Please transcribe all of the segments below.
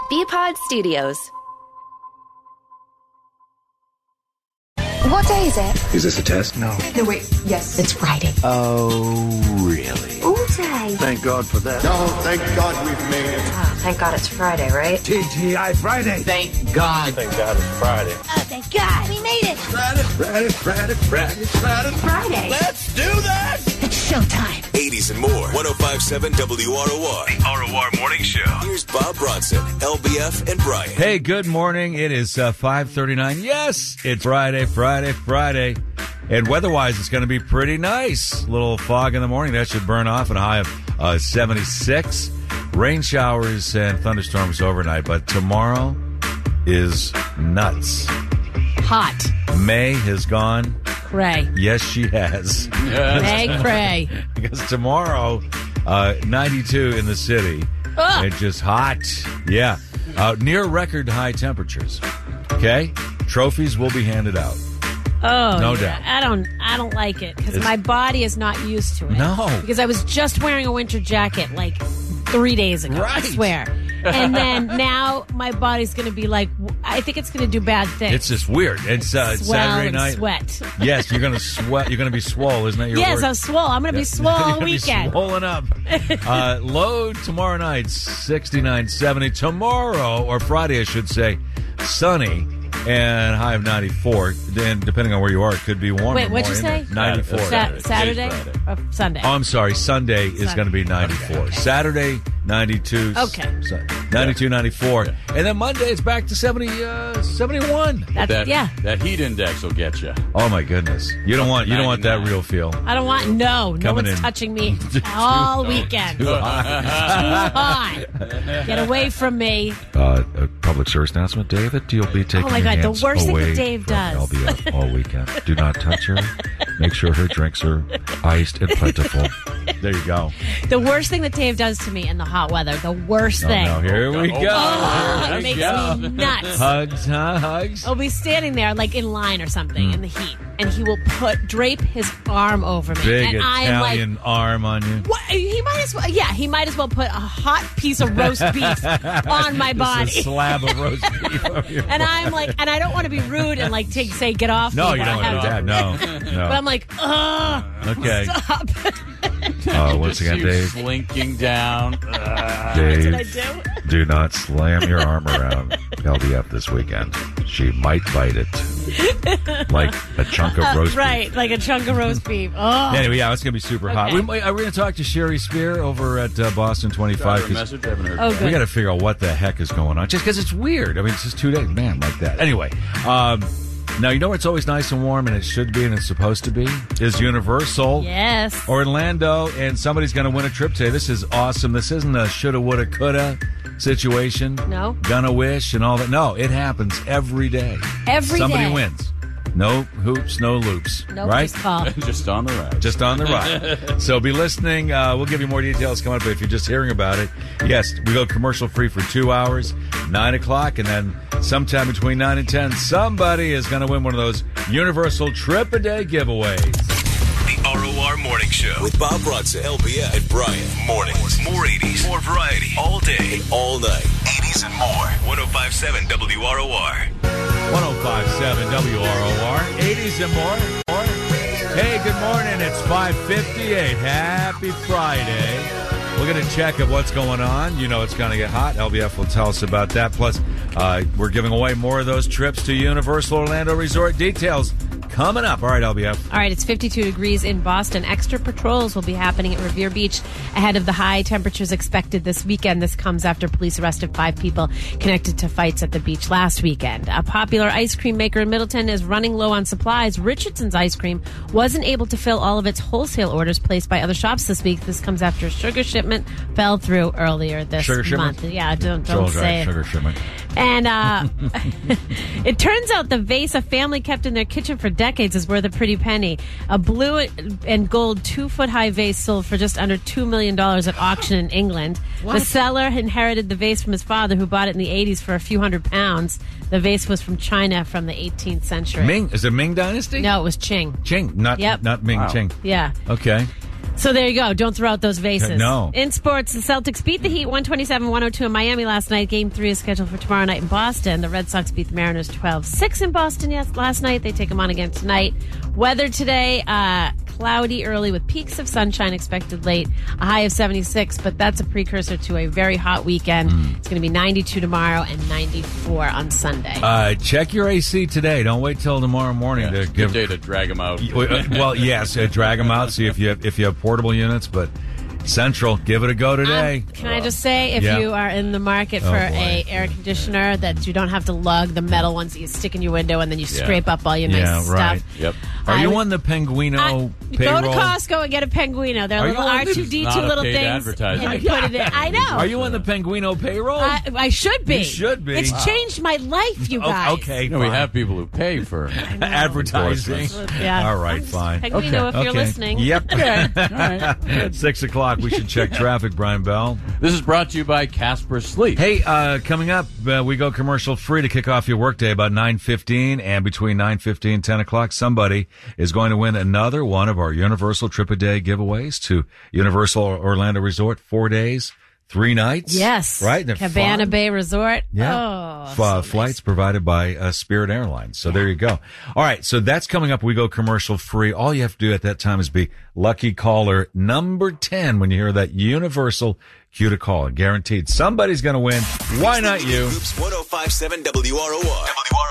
BPod Studios. What day is it? Is this a test? No. No, wait. Yes. It's Friday. Oh, really? All day. Thank God for that. No, thank God we've made it. Oh, thank God it's Friday, right? TGI Friday. Thank God. Thank God it's Friday. Oh, thank God. We made it. Friday. Let's do that! It's showtime. 80s and more. 105.7 WROR. The ROR Morning Show. Here's Bob Bronson, LBF, and Brian. Hey, good morning. It is 5:39. Yes, it's Friday. And weather-wise, it's going to be pretty nice. A little fog in the morning. That should burn off, and a high of 76. Rain showers and thunderstorms overnight. But tomorrow is nuts. Hot. May has gone. Cray. Yes, she has. Hey, cray. Because tomorrow, 92 in the city. Ugh. It's just hot. Yeah. Near record high temperatures. Okay? Trophies will be handed out. Oh, no yeah. doubt. I don't like it because my body is not used to it. No. Because I was just wearing a winter jacket like 3 days ago. Right. I swear. And then now my body's going to be like, I think it's going to do bad things. It's just weird. It's Swell Saturday and night. Sweat. Yes, you're going to sweat. You're going to be swole, isn't that your Yes, word? I'm swole. I'm going to be swole You're all gonna be weekend. swollen up. Low tomorrow night, 69, 70. Tomorrow, or Friday, I should say, sunny. And high of 94. Then, depending on where you are, it could be warmer. Wait, what'd you more, say? 94. Saturday? Or Sunday? Oh, I'm sorry. Sunday is going to be 94. Okay. Saturday, 92. Okay. 92, 94. Yeah. And then Monday, it's back to 71. That heat index will get you. Oh, my goodness. You don't want that 99. real feel. I don't want, no Coming one's in. touching me all weekend. Too Too hot. hot. Get away from me. A public service announcement, David. You'll be taking Oh my your God, the hands worst thing that away Dave from does. LBF all weekend. Do not touch her. Make sure her drinks are iced and plentiful. There you go. The worst thing that Dave does to me in the hot weather. The worst thing. No, here we go. Oh, There it you makes go. me nuts. Hugs, huh? Hugs. I'll be standing there like in line or something in the heat, and he will drape his arm over me, Big and I am like, Italian arm on you. what? He might as well. Yeah, he might as well put a hot piece of roast beef on my body. Just a slab of roast beef over your And I'm like, and I don't want to be rude and like say get off. No, me, you but don't I want to have do that. No. But I'm like, ugh. Okay. Stop. Once again, You Dave. slinking down. What did I Dave, do? do not slam your arm around LBF this weekend. She might bite it. Like a chunk of roast beef. Right, like a chunk of roast beef. Oh. Anyway, yeah, it's going to be super hot. Okay. We're going to talk to Sherry Spear over at Boston 25. Got a 'cause message? I haven't heard. Oh, good. we got to figure out what the heck is going on. Just because it's weird. I mean, it's just 2 days. Man, like that. Anyway, now, you know where it's always nice and warm, and it should be, and it's supposed to be, is Universal. Yes. Orlando, and somebody's going to win a trip today. This is awesome. This isn't a shoulda, woulda, coulda situation. No. Gonna wish and all that. No, it happens every day. Somebody day. wins. No hoops, no loops. Nope, right? just call. Just on the ride. Just on the ride. So be listening. We'll give you more details coming up. But if you're just hearing about it, yes, we go commercial free for 2 hours, 9 o'clock, and then sometime between 9 and 10, somebody is going to win one of those Universal Trip a Day giveaways. The ROR Morning Show with Bob Bronson, LBF, and Brian. Mornings. More 80s. More variety. All day. All night. 80s and more. 105.7 WROR. 105.7 WROR, 80s and more. Hey, good morning. It's 5:58. Happy Friday. We're going to check of what's going on. You know it's going to get hot. LBF will tell us about that. Plus, we're giving away more of those trips to Universal Orlando Resort. Details coming up. All right, LBF. All right, it's 52 degrees in Boston. Extra patrols will be happening at Revere Beach ahead of the high temperatures expected this weekend. This comes after police arrested 5 people connected to fights at the beach last weekend. A popular ice cream maker in Middleton is running low on supplies. Richardson's Ice Cream wasn't able to fill all of its wholesale orders placed by other shops this week. This comes after a sugar shipment fell through earlier this Sugar shipment? month. Yeah, don't Joel's say right, it. sugar shipment. And it turns out the vase a family kept in their kitchen for decades is worth a pretty penny. A blue and gold 2-foot-high vase sold for just under $2 million at auction in England. The seller inherited the vase from his father, who bought it in the 80s for a few £100s. The vase was from China from the 18th century. Ming? Is it Ming Dynasty? No, it was Qing. Qing, not Yep. Ming. Wow. Qing. Yeah. Okay. So there you go. Don't throw out those vases. No. In sports, the Celtics beat the Heat 127-102 in Miami last night. Game 3 is scheduled for tomorrow night in Boston. The Red Sox beat the Mariners 12-6 in Boston last night. They take them on again tonight. Weather today, cloudy early with peaks of sunshine expected late. A high of 76, but that's a precursor to a very hot weekend. It's going to be 92 tomorrow and 94 on Sunday. Check your AC today. Don't wait till tomorrow morning to give. Good day to drag them out. Well, yes, drag them out. See if you have portable units, but Central, give it a go today. Can I just say, if Yeah. you are in the market for a air conditioner that you don't have to lug the metal ones that you stick in your window and then you scrape up all your nice stuff. Right. Yep. Are I you would- on the Penguino payroll? Go to Costco and get a Penguino. They're Are you little on this? R2D2 Not a little paid things. advertising. And you put it in. I know. Are you on the Penguino payroll? I should be. You should be. It's changed my life, you guys. Okay, You know, we fine. have people who pay for advertising. Yeah. All right, fine. Penguino, if you're listening. Yep. All right. 6 o'clock. We should check traffic, Brian Bell. This is brought to you by Casper Sleep. Hey, coming up, we go commercial free to kick off your workday about 9:15, and between 9:15 and 10 o'clock, somebody is going to win another one of our Universal Trip a Day giveaways to Universal Orlando Resort, 4 days, 3 nights. Yes. Right? They're Cabana fun. Bay Resort. Yeah. Oh, so nice. Flights provided by Spirit Airlines. So there you go. All right. So that's coming up. We go commercial free. All you have to do at that time is be lucky caller number 10 when you hear that Universal cue to call. Guaranteed. Somebody's going to win. Why not you? Hoops 105.7 WROR.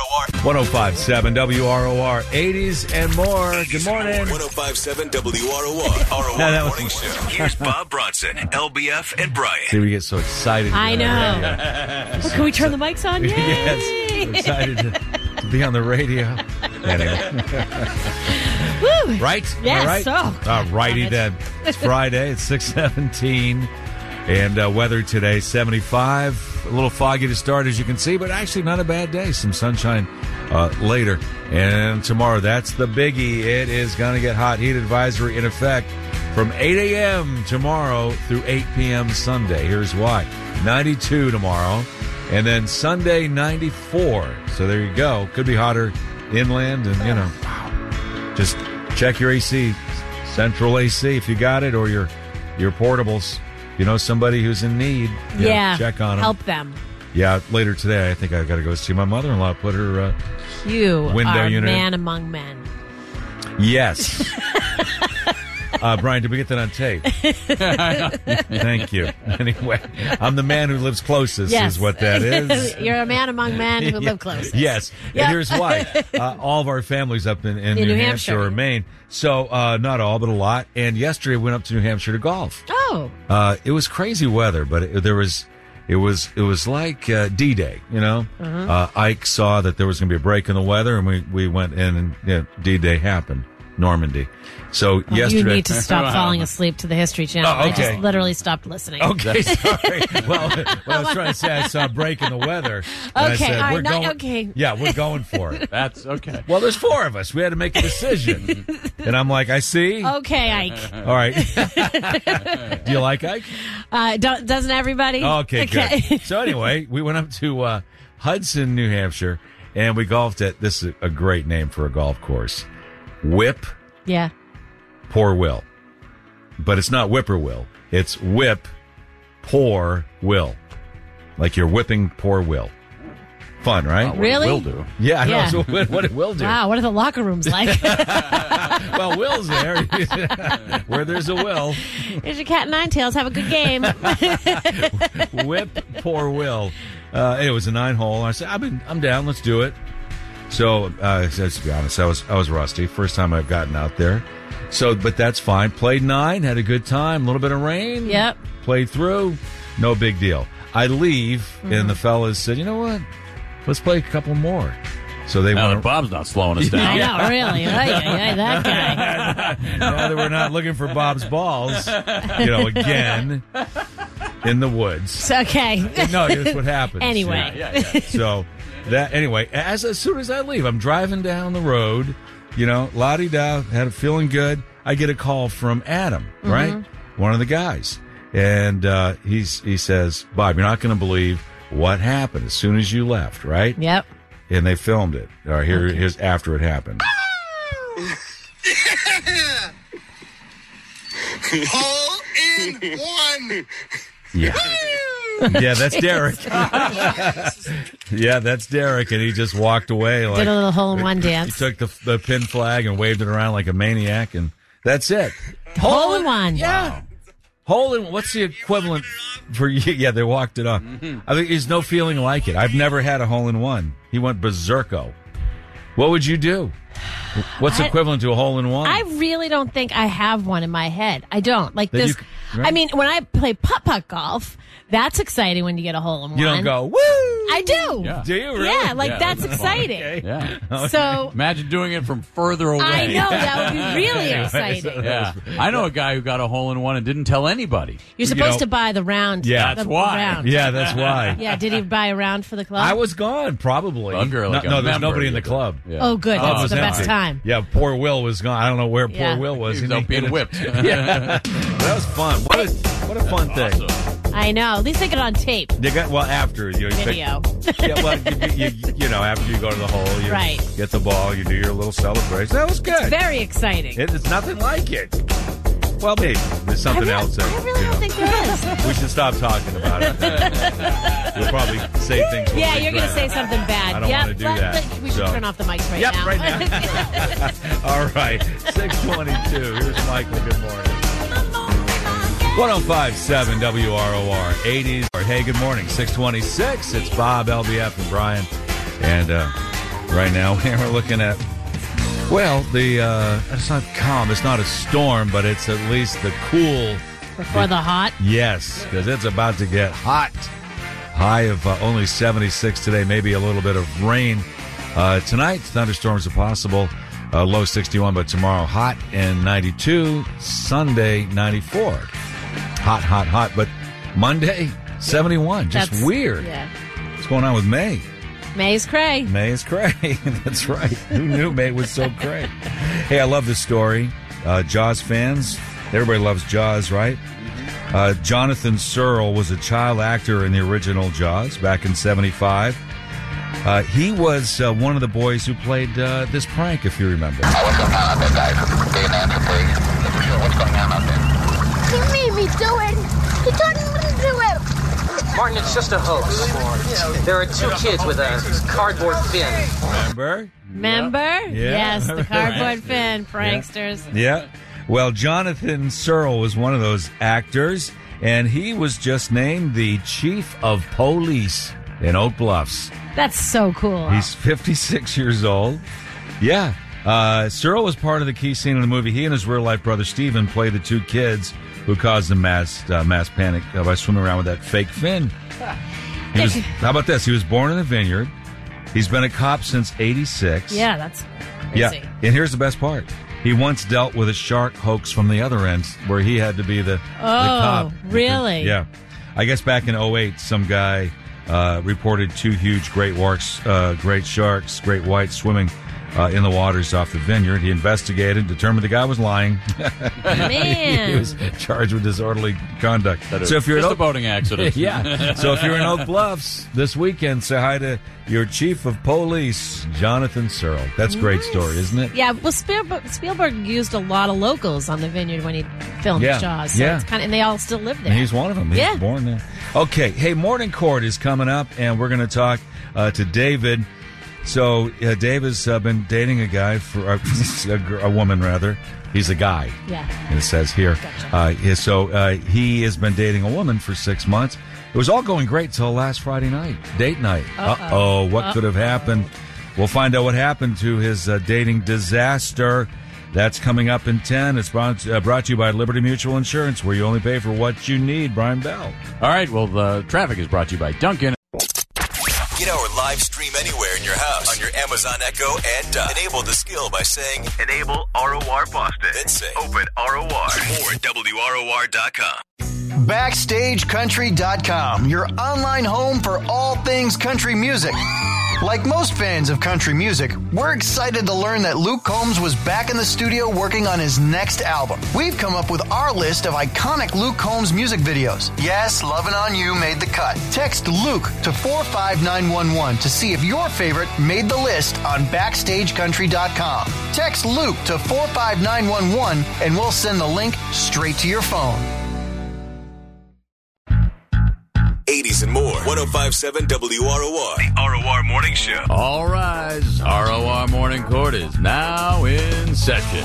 105.7 WROR, 80s and more. Good morning. 105.7 WROR. No, that was- Morning Show. Here's Bob Bronson, LBF, and Brian. See, we get so excited. to I be on the radio. know. Can we turn the mics on? Yay! Yes. We're excited to be on the radio. Anyway. Woo! Right? Am I Yes. right? Oh, All righty love it. then. It's Friday. It's 6:17. And weather today, 75. A little foggy to start, as you can see, but actually not a bad day. Some sunshine later. And tomorrow, that's the biggie. It is going to get hot. Heat advisory in effect from 8 a.m. tomorrow through 8 p.m. Sunday. Here's why. 92 tomorrow. And then Sunday, 94. So there you go. Could be hotter inland. And, you know, just check your AC. Central AC if you got it, or your portables. You know somebody who's in need. Yeah. Check on them. Help them. Yeah, later today, I think I've got to go see my mother-in-law put her You window are unit. man among men. Yes. Brian, did we get that on tape? Thank you. Anyway, I'm the man who lives closest Yes. is what that is. You're a man among men who live close. Yes. Yep. And here's why. All of our families up in New Hampshire or Maine. So, not all, but a lot. And yesterday we went up to New Hampshire to golf. Oh. It was crazy weather, but it was like D-Day, you know? Ike saw that there was going to be a break in the weather, and we went in, and D-Day happened. Normandy. So yesterday, You need to stop falling asleep to the History Channel. Oh, okay. I just literally stopped listening. Okay, sorry. Well, what I was trying to say, I saw a break in the weather. And I Okay, said, all right, we're not- going, okay. Yeah, we're going for it. That's okay. Well, there's 4 of us. We had to make a decision. And I'm like, I see. Okay, Ike. All right. Do you like Ike? Doesn't everybody? Okay, good. So anyway, we went up to Hudson, New Hampshire, and we golfed at, this is a great name for a golf course, Whip Yeah. Poor Will. But it's not Whippoorwill. It's Whip Poor Will. Like you're whipping poor Will. Fun, right? Really? Will do. Yeah, I know. Yeah. So what it will do. Wow, what are the locker rooms like? Well, Will's there. Where there's a Will. Here's your cat and nine tails. Have a good game. Whip Poor Will. It was a 9-hole. I said, I'm down. Let's do it. So, let's be honest, I was rusty. First time I've gotten out there. So, but that's fine. Played 9, had a good time. A little bit of rain. Yep. Played through. No big deal. I leave, and the fellas said, you know what? Let's play a couple more. So they Now went. that Bob's not slowing us down. I know, really. That guy. Now that we're not looking for Bob's balls, again, in the woods. It's okay. No, that's what happens. Anyway. Yeah. So anyway, as soon as I leave, I'm driving down the road, la-di-da, had it feeling good. I get a call from Adam, right? One of the guys. And he says, Bob, you're not going to believe what happened as soon as you left, right? Yep. And they filmed it. All right, here's after it happened. Hole in one. Yeah. Yeah, that's Derek. Yeah, that's Derek, and he just walked away. Like, Did a little hole-in-one dance. He took the pin flag and waved it around like a maniac, and that's it. Hole-in-one. Yeah. Hole-in, what's the equivalent for you? Yeah, they walked it off. I think there's no feeling like it. I've never had a hole-in-one. He went berserko. What would you do? What's equivalent to a hole-in-one? I really don't think I have one in my head. I don't. Like That this. you- right. I mean, when I play putt-putt golf, that's exciting when you get a hole-in-one. You don't go, woo! I do. Yeah. Do you really? Yeah, like Yeah, that's that's fun. exciting. Okay. Yeah. So Imagine doing it from further away. I know that would be really Yeah. exciting. Yeah. I know a guy who got a hole-in-one and didn't tell anybody. You're supposed know- to buy the round. Yeah. the That's why. round. Yeah, that's why. Yeah, did he buy a round for the club? I was gone, probably. Under like a no, there's member, nobody in the you club. Yeah. Oh, good. Club That's was the best empty. time. Yeah, poor Will was gone. I don't know where Yeah. poor Will was. He was out being whipped. Yeah, that was fun. What a fun thing. I know. At least they get it on tape. You got after you Video. Yeah, well, you know, after you go to the hole, you Right. get the ball, you do your little celebration. That was good. Very exciting. It's nothing like it. Well, maybe there's something else. That, I really don't think there is. we should stop talking about it. We'll probably say things. we'll Yeah, you're going to regret. say something bad. I don't Yep, wanna do that. We should So- turn off the mics right Yep, now. right now. All right, 6:22. Here's Michael. Good morning. 105.7 WROR 80s. Hey, good morning. 6:26. It's Bob, LBF, and Brian. And right now we're looking at, well, it's not calm. It's not a storm, but it's at least the cool. Before the hot. Yes, because it's about to get hot. High of only 76 today, maybe a little bit of rain. Tonight, thunderstorms are possible. Low 61, but tomorrow hot and 92. Sunday, 94. Hot. But Monday, 71. Just That's weird. Yeah. What's going on with May? May's cray. May is cray. That's right. Who knew May was so cray? Hey, I love this story. Jaws fans, everybody loves Jaws, right? Jonathan Searle was a child actor in the original Jaws back in 75. He was one of the boys who played this prank, if you remember. What's going on out there, guys? Give an answer, please. Sure, what's going on out there? He made me do it. He told me to do it. Martin, it's just a hoax. There are two kids with a cardboard fin. Remember? Yeah. Yes, the cardboard Right. fin pranksters. Yeah. Well, Jonathan Searle was one of those actors, and he was just named the chief of police in Oak Bluffs. That's so cool. He's 56 years old. Yeah. Searle was part of the key scene in the movie. He and his real-life brother, Steven, played the two kids who caused the mass panic by swimming around with that fake fin. How about this? He was born in a vineyard. He's been a cop since 86. Yeah, that's crazy. Yeah, and here's the best part. He once dealt with a shark hoax from the other end where he had to be the cop. Really? Yeah. I guess back in 2008, some guy reported two huge great sharks, great whites, swimming in the waters off the vineyard. He investigated, determined the guy was lying. Man. He was charged with disorderly conduct. So if you're just in a boating accident. yeah. So if you're in Oak Bluffs this weekend, say hi to your chief of police, Jonathan Searle. That's a great story, isn't it? Yeah, well, Spielberg used a lot of locals on the vineyard when he filmed Yeah, Jaws. So yeah. it's and they all still live there. And he's one of them. He Yeah. was born there. Okay. Hey, Morning Court is coming up, and we're going to talk to David. So Dave has been dating a guy for a woman, rather. He's a guy. Yeah. And it says here. Gotcha. He has been dating a woman for 6 months. It was all going great till last Friday night, date night. What could have happened? We'll find out what happened to his dating disaster. That's coming up in 10. It's brought to you by Liberty Mutual Insurance, where you only pay for what you need. Brian Bell. All right, well, the traffic is brought to you by Duncan. Get our live stream anywhere in your house on your Amazon Echo and enable the skill by saying Enable ROR Boston. Then say Open ROR or WROR.com. BackstageCountry.com, your online home for all things country music. Like most fans of country music, we're excited to learn that Luke Combs was back in the studio working on his next album. We've come up with our list of iconic Luke Combs music videos. Yes, Lovin' On You made the cut. Text Luke to 45911 to see if your favorite made the list on BackstageCountry.com. Text Luke to 45911 and we'll send the link straight to your phone. 80s and more. 105.7 WROR. The ROR Morning Show. All rise. ROR Morning Court is now in session.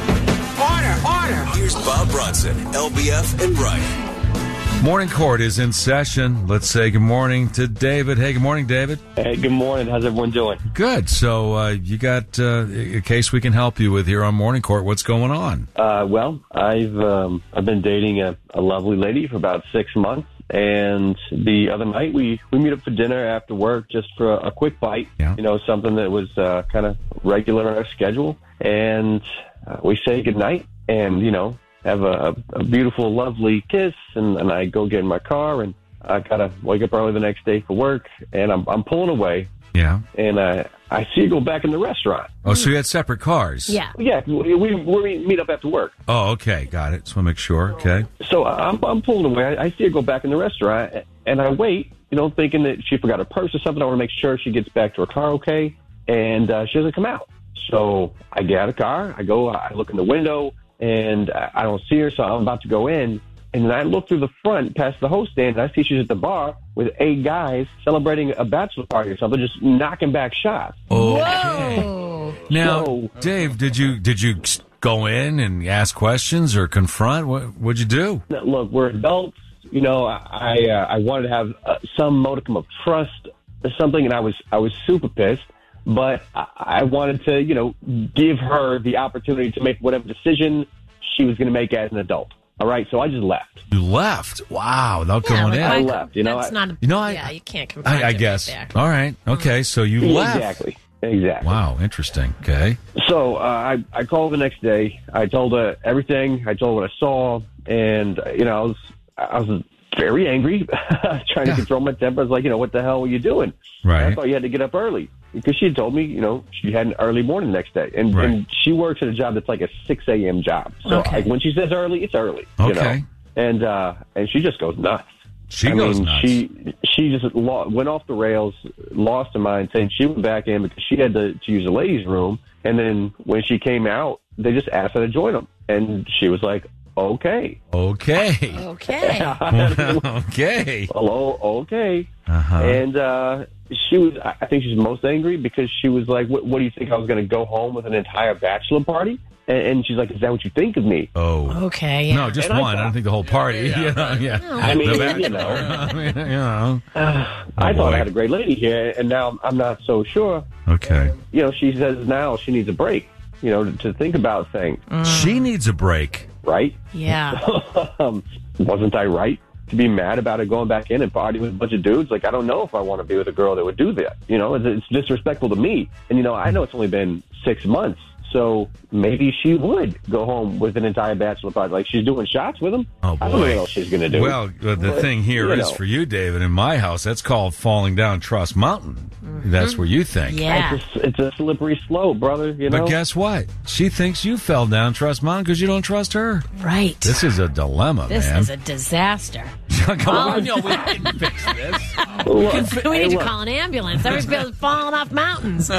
Order. Here's Bob Bronson, LBF, and Brian. Morning Court is in session. Let's say good morning to David. Hey, good morning, David. Hey, good morning. How's everyone doing? Good. So you got a case we can help you with here on Morning Court. What's going on? Well, I've been dating a lovely lady for about 6 months, and the other night we meet up for dinner after work just for a quick bite. Yeah. You know, something that was kind of regular in our schedule, and we say goodnight, and have a beautiful, lovely kiss, and I go get in my car, and I gotta wake up early the next day for work, and I'm pulling away. Yeah. And I see her go back in the restaurant. Oh, so you had separate cars? Yeah. Yeah, we meet up after work. Oh, okay. Got it. Just want to make sure. Okay. So I'm pulling away. I see her go back in the restaurant, and I wait, thinking that she forgot her purse or something. I want to make sure she gets back to her car okay, and she doesn't come out. So I get out of the car. I look in the window, and I don't see her, so I'm about to go in. And then I look through the front past the host stand, and I see she's at the bar with 8 guys celebrating a bachelor party or something, just knocking back shots. Okay. Whoa. Now, Dave, did you go in and ask questions or confront? What'd you do? Look, we're adults. I wanted to have some modicum of trust or something, and I was super pissed. But I wanted to, give her the opportunity to make whatever decision she was going to make as an adult. All right, so I just left. You left? Wow, without going in. I left. That's not. You can't confront I it guess. right there. All right. Okay, so you left. Exactly. Wow, interesting. Okay. So I called the next day. I told her everything. I told her what I saw, and I was very angry, trying to control my temper. I was like, what the hell were you doing? Right. And I thought you had to get up early because she had told me, she had an early morning the next day, and she works at a job that's like a 6 a.m. job. So like when she says early, it's early. Okay. And she just goes nuts. She goes nuts. She just went off the rails, lost her mind, saying she went back in because she had to use the ladies' room. And then when she came out, they just asked her to join them. And she was like, okay. Okay. Hello, okay. Uh-huh. And I think she's most angry because she was like, what do you think I was going to go home with an entire bachelor party? And she's like, is that what you think of me? Oh. Okay. Yeah. No, just one. I don't think the whole party. Yeah. I mean, I thought I had a great lady here, and now I'm not so sure. Okay. She says now she needs a break, to think about things. She needs a break. Right? Yeah. Wasn't I right to be mad about her going back in and partying with a bunch of dudes? Like, I don't know if I want to be with a girl that would do that. It's disrespectful to me. And, I know it's only been 6 months. So maybe she would go home with an entire bachelor party. Like, she's doing shots with him. Oh, boy. I don't know what else she's going to do. Well, the thing here is for you, David, in my house, that's called falling down Trust Mountain. Mm-hmm. That's where you think. Yeah. It's a slippery slope, brother. But guess what? She thinks you fell down Trust Mountain because you don't trust her. Right. This is a dilemma, man. This is a disaster. Come on. No, we can fix this. We need to call an ambulance. Everybody's falling off mountains.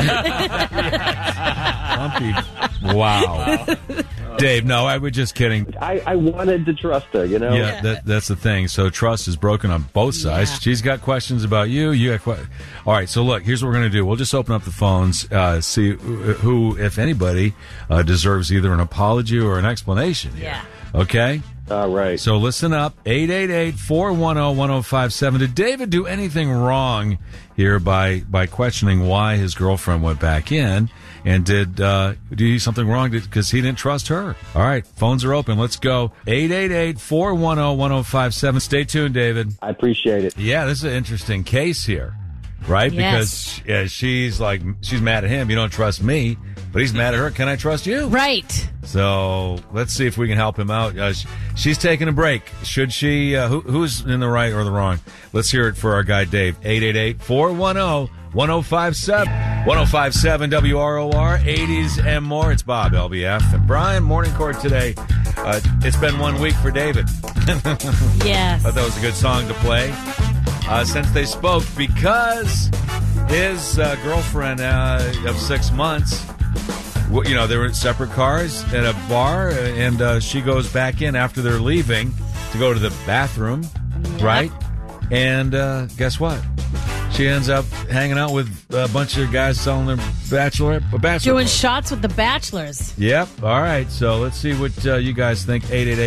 Wow. Dave, no, I was just kidding. I wanted to trust her, Yeah, that's the thing. So trust is broken on both sides. Yeah. She's got questions about you. You got All right, so look, here's what we're going to do. We'll just open up the phones, see who, if anybody, deserves either an apology or an explanation here. Yeah. Okay? All right. So listen up. 888-410-1057. Did David do anything wrong here by questioning why his girlfriend went back in? And did he do something wrong because he didn't trust her? All right, phones are open. Let's go. 888-410-1057. Stay tuned, David. I appreciate it. Yeah, this is an interesting case here, right? Yes. Because she's mad at him. You don't trust me. But he's mad at her. Can I trust you? Right. So let's see if we can help him out. She's taking a break. Should she? Who's in the right or the wrong? Let's hear it for our guy, Dave. 888-410-1057. 1057 WROR, 80s and more. It's Bob, LBF, and Brian. Morning Court today. It's been 1 week for David. Yes. I thought that was a good song to play since they spoke, because his girlfriend of 6 months, they were in separate cars at a bar, and she goes back in after they're leaving to go to the bathroom, right? And guess what? She ends up hanging out with a bunch of guys selling their bachelor Doing party. shots with the bachelors. Yep. All right. So let's see what you guys think.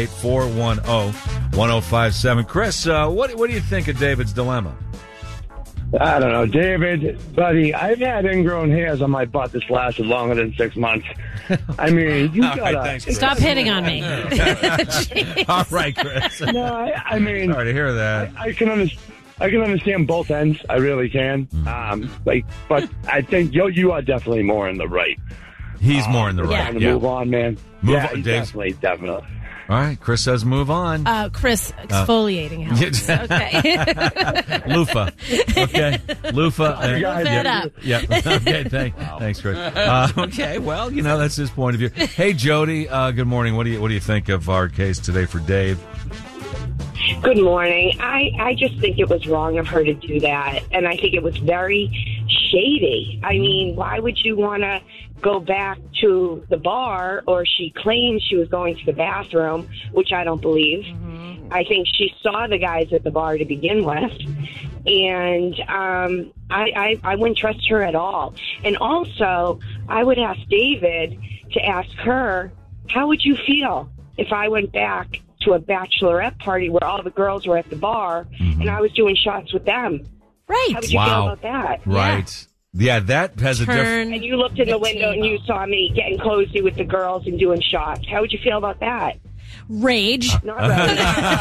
888-410-1057. Chris, what do you think of David's dilemma? I don't know, David, buddy. I've had ingrown hairs on my butt that's lasted longer than 6 months. I mean, you gotta thanks, Chris. Stop hitting on me. All right, Chris. No, I mean, sorry to hear that. I can understand both ends. I really can. But I think you are definitely more in the right. He's more in the right. Time to move on, man. Move yeah, on, definitely. All right, Chris says move on. Chris, exfoliating helps. Okay. Loofah. Okay. Loofah. Loofah it up. Yeah. Okay, thanks, Chris. Okay, well, that's his point of view. Hey, Jody, good morning. What do you think of our case today for Dave? Good morning. I just think it was wrong of her to do that, and I think it was very shady. I mean, why would you want to go back to the bar? Or she claimed she was going to the bathroom, which I don't believe. Mm-hmm. I think she saw the guys at the bar to begin with, and I wouldn't trust her at all. And also, I would ask David to ask her, how would you feel if I went back to a bachelorette party where all the girls were at the bar and I was doing shots with them? Right. How would you feel about that? Right. Yeah, that has a different... And you looked in the window and you saw me getting cozy with the girls and doing shots. How would you feel about that? Rage. Not rage.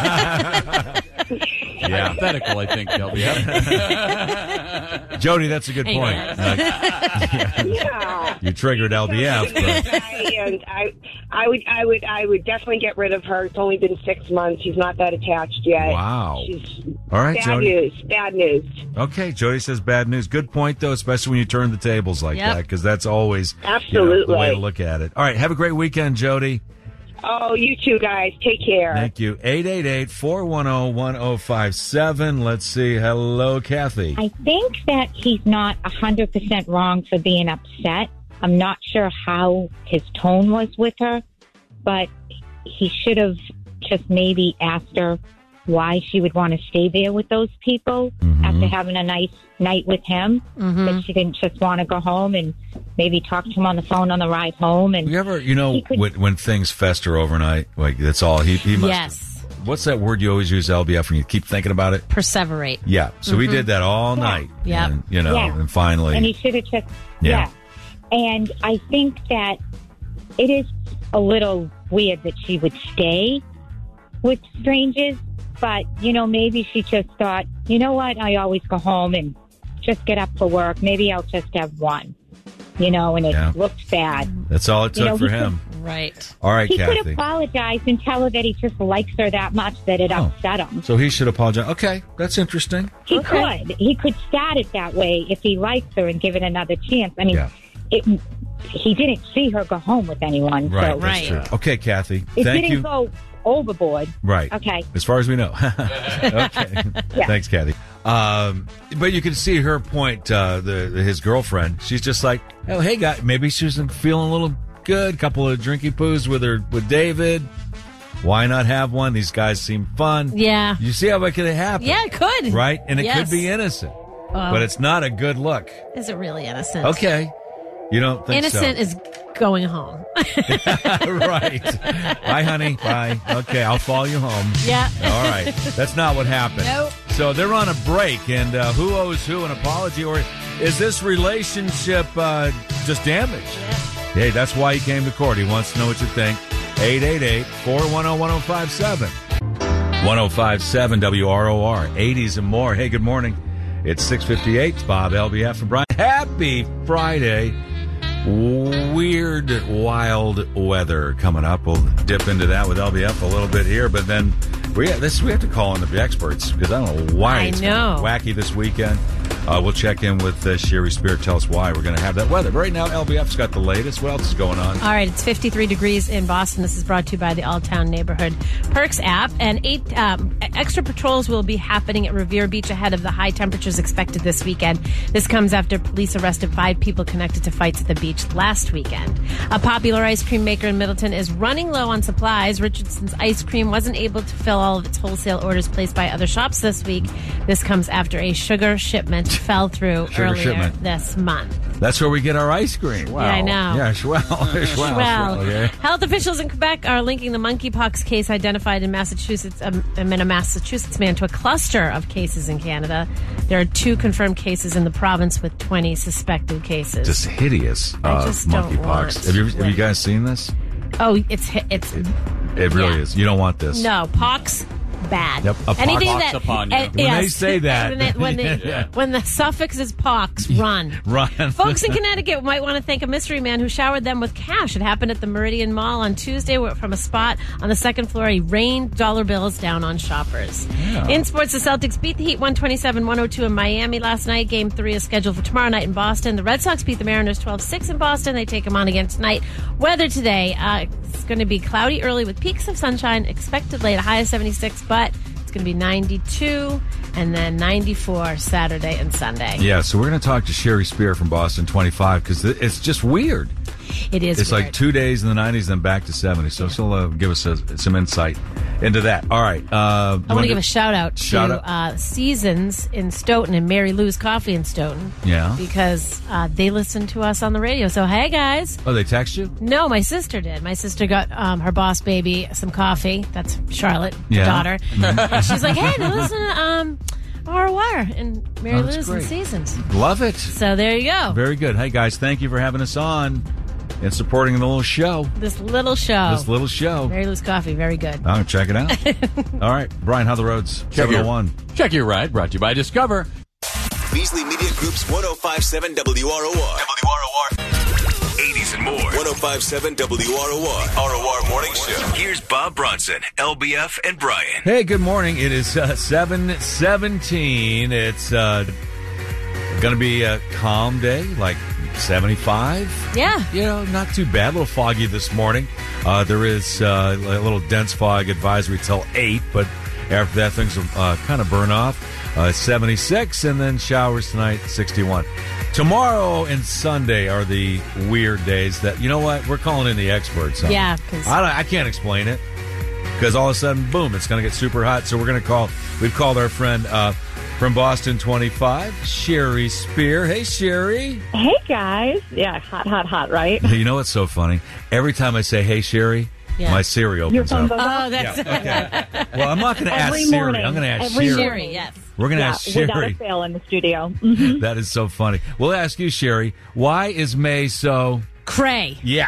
Yeah. Hypothetical, I think, LBF. Jody, that's a good point. Yeah. You triggered LBF. And I would definitely get rid of her. It's only been 6 months. She's not that attached yet. Wow. She's all right, bad Jody. news. Bad news. Okay, Jody says bad news. Good point, though, especially when you turn the tables like that, because that's always absolutely the way to look at it. All right, have a great weekend, Jody. Oh, you too, guys. Take care. Thank you. 888-410-1057. Let's see. Hello, Kathy. I think that he's not 100% wrong for being upset. I'm not sure how his tone was with her, but he should have just maybe asked her why she would want to stay there with those people after having a nice night with him. That she didn't just want to go home and maybe talk to him on the phone on the ride home. And you ever, when things fester overnight, like that's all he must. Yes. What's that word you always use, LBF, when you keep thinking about it? Perseverate. Yeah. So we did that all night. Yeah. And, and finally. And he should have just, And I think that it is a little weird that she would stay with strangers. But, maybe she just thought, you know what, I always go home and just get up for work. Maybe I'll just have one, and it looks bad. That's all it took for him. Right. All right, he Kathy. He could apologize and tell her that he just likes her that much that it upset him. So he should apologize. Okay, that's interesting. He could. He could start it that way if he likes her and give it another chance. I mean, he didn't see her go home with anyone. Right, so. that's true. Okay, Kathy, it thank you. Didn't go overboard. Right. Okay. As far as we know. Okay. Thanks, Kathy. But you can see her point, his girlfriend. She's just like, oh, hey, guy. Maybe she was feeling a little good. Couple of drinky poos with David. Why not have one? These guys seem fun. Yeah. You see how it could happen? Yeah, it could. Right? And it could be innocent. But it's not a good look. Is it really innocent? Okay. You don't think innocent so? is going home. Right. Bye, honey. Bye. Okay, I'll follow you home. Yeah. All right. That's not what happened. Nope. So they're on a break, and who owes who an apology? Or is this relationship just damaged? Yeah. Hey, that's why he came to court. He wants to know what you think. 888-410-1057. 1057 WROR. 80s and more. Hey, good morning. It's 6:58. It's Bob, LBF, and Brian. Happy Friday. Weird, wild weather coming up. We'll dip into that with LBF a little bit here, but then we have to call in the experts because I don't know why it's wacky this weekend. We'll check in with Sherry Spear. Tell us why we're going to have that weather. But right now, LBF's got the latest. What else is going on? All right, it's 53 degrees in Boston. This is brought to you by the All-Town Neighborhood Perks app. And 8 extra patrols will be happening at Revere Beach ahead of the high temperatures expected this weekend. This comes after police arrested 5 people connected to fights at the beach last weekend. A popular ice cream maker in Middleton is running low on supplies. Richardson's Ice Cream wasn't able to fill all of its wholesale orders placed by other shops this week. This comes after a sugar shipment fell through earlier this month. That's where we get our ice cream. Wow. Yeah, I know. Yeah, Schwell. Okay. Health officials in Quebec are linking the monkeypox case identified in Massachusetts, a Massachusetts man, to a cluster of cases in Canada. There are 2 confirmed cases in the province with 20 suspected cases. Just hideous monkeypox. Have you guys seen this? Oh, it really is. You don't want this. No, pox. Bad. Yep, anything pox that upon you. When they say that, when the suffix is pox, run. Folks in Connecticut might want to thank a mystery man who showered them with cash. It happened at the Meridian Mall on Tuesday from a spot on the 2nd floor. He rained dollar bills down on shoppers. Yeah. In sports, the Celtics beat the Heat 127-102 in Miami last night. Game 3 is scheduled for tomorrow night in Boston. The Red Sox beat the Mariners 12-6 in Boston. They take them on again tonight. Weather today, it's going to be cloudy early with peaks of sunshine expected late, a high of 76, but it's going to be 92 and then 94 Saturday and Sunday. Yeah, so we're going to talk to Sherry Spear from Boston 25 because it's just weird. It is. It's weird. like 2 days in the 90s, then back to 70. So she'll give us some insight into that. All right. I want to give a shout out to Seasons in Stoughton and Mary Lou's Coffee in Stoughton. Yeah. Because they listen to us on the radio. So, hey, guys. Oh, they text you? No, my sister did. My sister got her boss baby some coffee. That's Charlotte, the daughter. And she's like, hey, now listen to ROR and Mary Lou's and Seasons. Love it. So there you go. Very good. Hey, guys, thank you for having us on and supporting the little show. This little show. Mary Lou's Coffee, very good. I'm going to check it out. All right. Brian, how are the roads? 701. Check your ride, brought to you by Discover. Beasley Media Group's 105.7 WROR. 80s and more. 105.7 WROR. ROR Morning Show. Here's Bob Bronson, LBF, and Brian. Hey, good morning. It is 7:17. It's going to be a calm day, like 75. Yeah. You know, not too bad. A little foggy this morning. There is a little dense fog advisory till 8, but after that, things will kind of burn off. 76, and then showers tonight, 61. Tomorrow and Sunday are the weird days that, you know what, we're calling in the experts. Yeah. I can't explain it, because all of a sudden, boom, it's going to get super hot. So we're going to we've called our friend from Boston 25, Sherry Spear. Hey, Sherry. Hey, guys. Yeah, hot, right? You know what's so funny? Every time I say, hey, Sherry, my Siri opens up. Oh, that's okay. Well, I'm not going to ask Siri. Morning. I'm going to ask Every Sherry. Sherry, yes. We're going to ask Sherry. Without a fail in the studio. Mm-hmm. That is so funny. We'll ask you, Sherry, why is May so... cray? Yeah.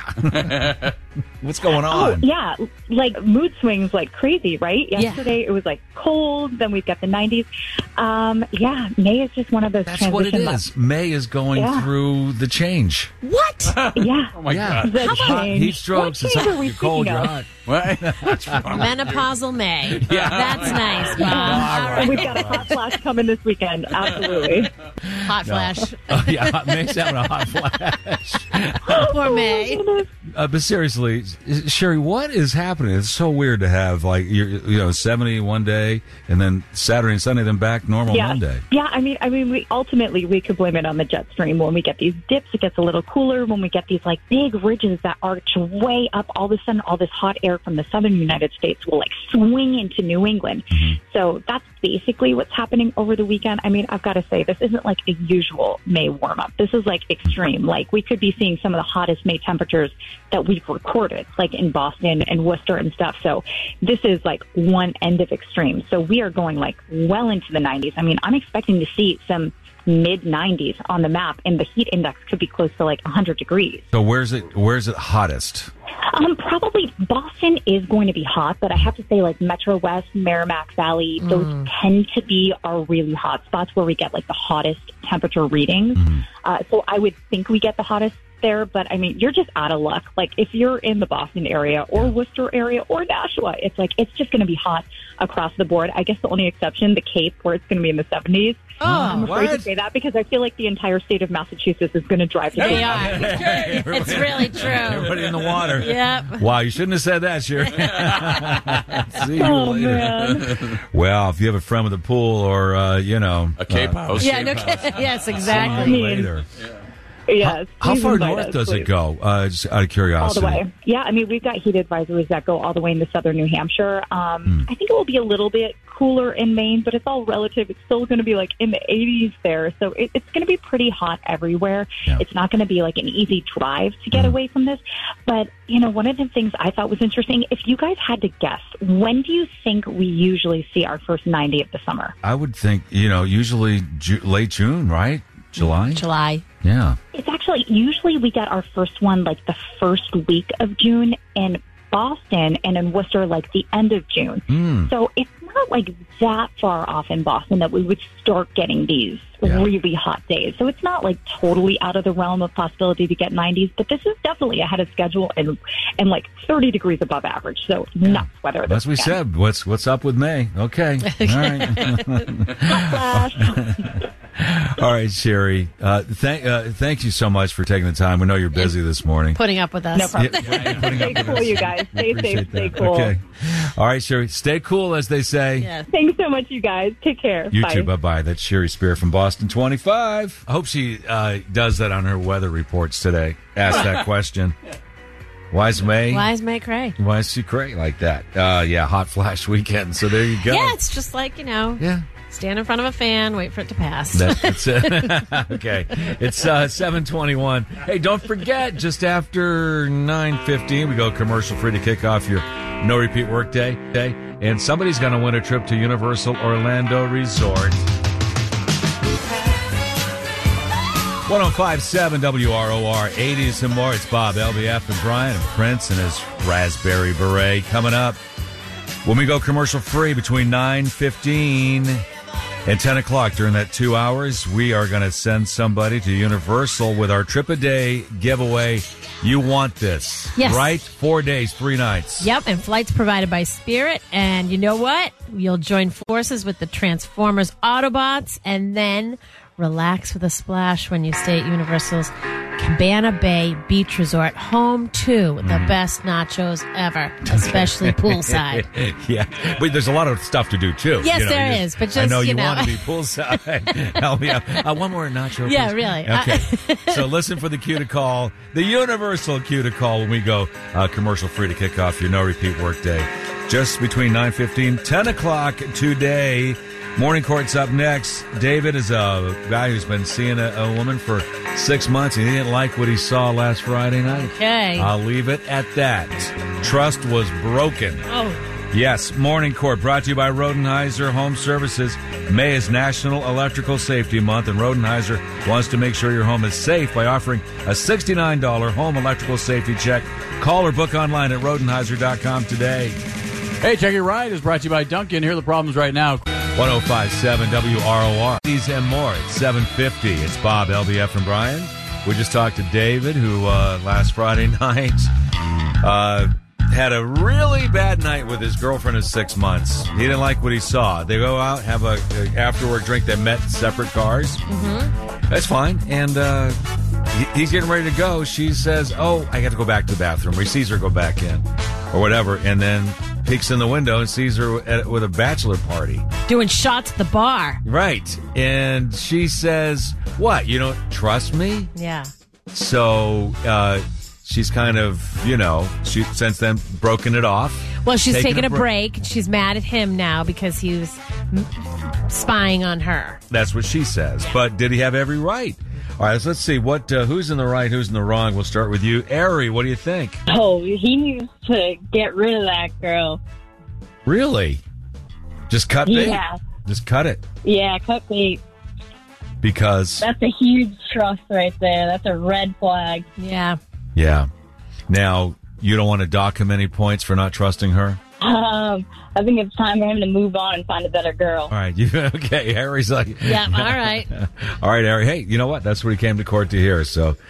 What's going on? Oh, yeah. Like mood swings like crazy, right? Yesterday it was like cold. Then we've got the 90s. Yeah, May is just one of those transition what it is. months. May is going through the change. What? Yeah. Oh, my God. The change. Heat strokes. What It's change hot. are we You're cold. speaking You're of? hot. What's wrong? Menopausal May. Yeah. That's nice, Bob. All right. And we've got a hot flash coming this weekend. Absolutely. Hot flash. Oh, yeah, May's having a hot flash. Poor May. But seriously, Sherry, what is happening? It's so weird to have, like, 70 one day, and then Saturday and Sunday, then back normal Monday. Yeah, I mean, we could blame it on the jet stream. When we get these dips, it gets a little cooler. When we get these like big ridges that arch way up, all of a sudden, all this hot air from the southern United States will like swing into New England. Mm-hmm. So that's basically what's happening over the weekend. I mean, I've got to say, this isn't like a usual May warm up. This is like extreme. Like we could be seeing some of the hottest May temperatures that we've recorded, like in Boston and Worcester and stuff. So this is like one end of extreme. So we are going like well into the 90s. I mean, I'm expecting to see some mid 90s on the map, and the heat index could be close to like 100 degrees. So where's it hottest? Probably Boston is going to be hot, but I have to say like Metro West, Merrimack Valley, those tend to be our really hot spots where we get like the hottest temperature readings. So I would think we get the hottest there, but I mean, you're just out of luck. Like, if you're in the Boston area or Worcester area or Nashua, it's like, it's just going to be hot across the board. I guess the only exception, the Cape, where it's going to be in the 70s. Oh, I'm afraid to say that because I feel like the entire state of Massachusetts is going to drive to They are. It's really true. Everybody in the water. Yep. Wow, you shouldn't have said that, Sherry. See you later. Man. Well, if you have a friend with a pool or, a Cape house. Yeah, no kidding. Yes, see exactly. you later. Yes. How please far invite north us, does please. it go? Just out of All curiosity. the way. Yeah, I mean, we've got heat advisories that go all the way into southern New Hampshire. I think it will be a little bit cooler in Maine, but it's all relative. It's still going to be like in the 80s there. So it's going to be pretty hot everywhere. Yeah. It's not going to be like an easy drive to get away from this. But, one of the things I thought was interesting, if you guys had to guess, when do you think we usually see our first 90 of the summer? I would think, usually late June, right? July? Yeah. It's actually, usually we get our first one like the first week of June in Boston and in Worcester like the end of June. So it's not like that far off in Boston that we would start getting these really hot days. So it's not like totally out of the realm of possibility to get 90s, but this is definitely ahead of schedule and like 30 degrees above average. So nuts weather. As we said, what's up with May? Okay. All right. All right, Sherry. Thank you so much for taking the time. We know you're busy this morning. Putting up with us. No problem. Stay cool, you guys. Stay safe, stay cool. Okay. All right, Sherry. Stay cool, as they say. Yes. Thanks so much, you guys. Take care. You Bye. too. Bye-bye. That's Sherry Spear from Boston 25. I hope she does that on her weather reports today. Ask that question. Why is May cray? Why is she cray like that? Hot flash weekend. So there you go. Yeah, it's just like, stand in front of a fan, wait for it to pass. That's it. Okay. It's 7:21. Hey, don't forget, just after 9:15, we go commercial free to kick off your no repeat workday. And somebody's going to win a trip to Universal Orlando Resort. 105.7 WROR, 80s and more. It's Bob, LBF, and Brian, and Prince and his Raspberry Beret coming up. When we go commercial free between 9:15 and 10 o'clock during that 2 hours, we are going to send somebody to Universal with our Trip a Day giveaway. You want this, right? 4 days, 3 nights. Yep, and flights provided by Spirit. And you know what? You'll join forces with the Transformers Autobots and then relax with a splash when you stay at Universal's Cabana Bay Beach Resort, home to the best nachos ever, especially poolside. Yeah, but there's a lot of stuff to do, too. Yes, there is, but just, I know you want to be poolside. Help me out. One more nacho, Yeah, please. really. Okay, so listen for the cue to call, the Universal cue to call when we go commercial free to kick off your no repeat workday. Just between 9:15, 10 o'clock today. Morning Court's up next. David is a guy who's been seeing a woman for 6 months. He didn't like what he saw last Friday night. Okay. I'll leave it at that. Trust was broken. Oh. Yes, Morning Court brought to you by Rodenheiser Home Services. May is National Electrical Safety Month, and Rodenheiser wants to make sure your home is safe by offering a $69 home electrical safety check. Call or book online at Rodenheiser.com today. Hey, Check It Right is brought to you by Duncan. Here are the problems right now. 105.7 WROR. These and more at 7:50. It's Bob, LBF, and Brian. We just talked to David, who last Friday night had a really bad night with his girlfriend of 6 months. He didn't like what he saw. They go out, have a after-work drink. They met in separate cars. Mm-hmm. That's fine. And he's getting ready to go. She says, I got to go back to the bathroom. He sees her go back in or whatever, and then peeks in the window and sees her with a bachelor party. Doing shots at the bar. Right. And she says, what, you don't trust me? Yeah. So she's kind of, she since then broken it off. Well, she's taking a break. She's mad at him now because he was spying on her. That's what she says. But did he have every right? All right, so let's see who's in the right, who's in the wrong. We'll start with you. Ari, what do you think? Oh, he needs to get rid of that girl. Really? Just cut bait? Yeah. Just cut it? Yeah, cut bait. Because? That's a huge trust right there. That's a red flag. Yeah. Yeah. Now, you don't want to dock him any points for not trusting her? I think it's time for him to move on and find a better girl. All right. Okay. Harry's like... Yeah, all right. All right, Harry. Hey, you know what? That's what he came to court to hear. So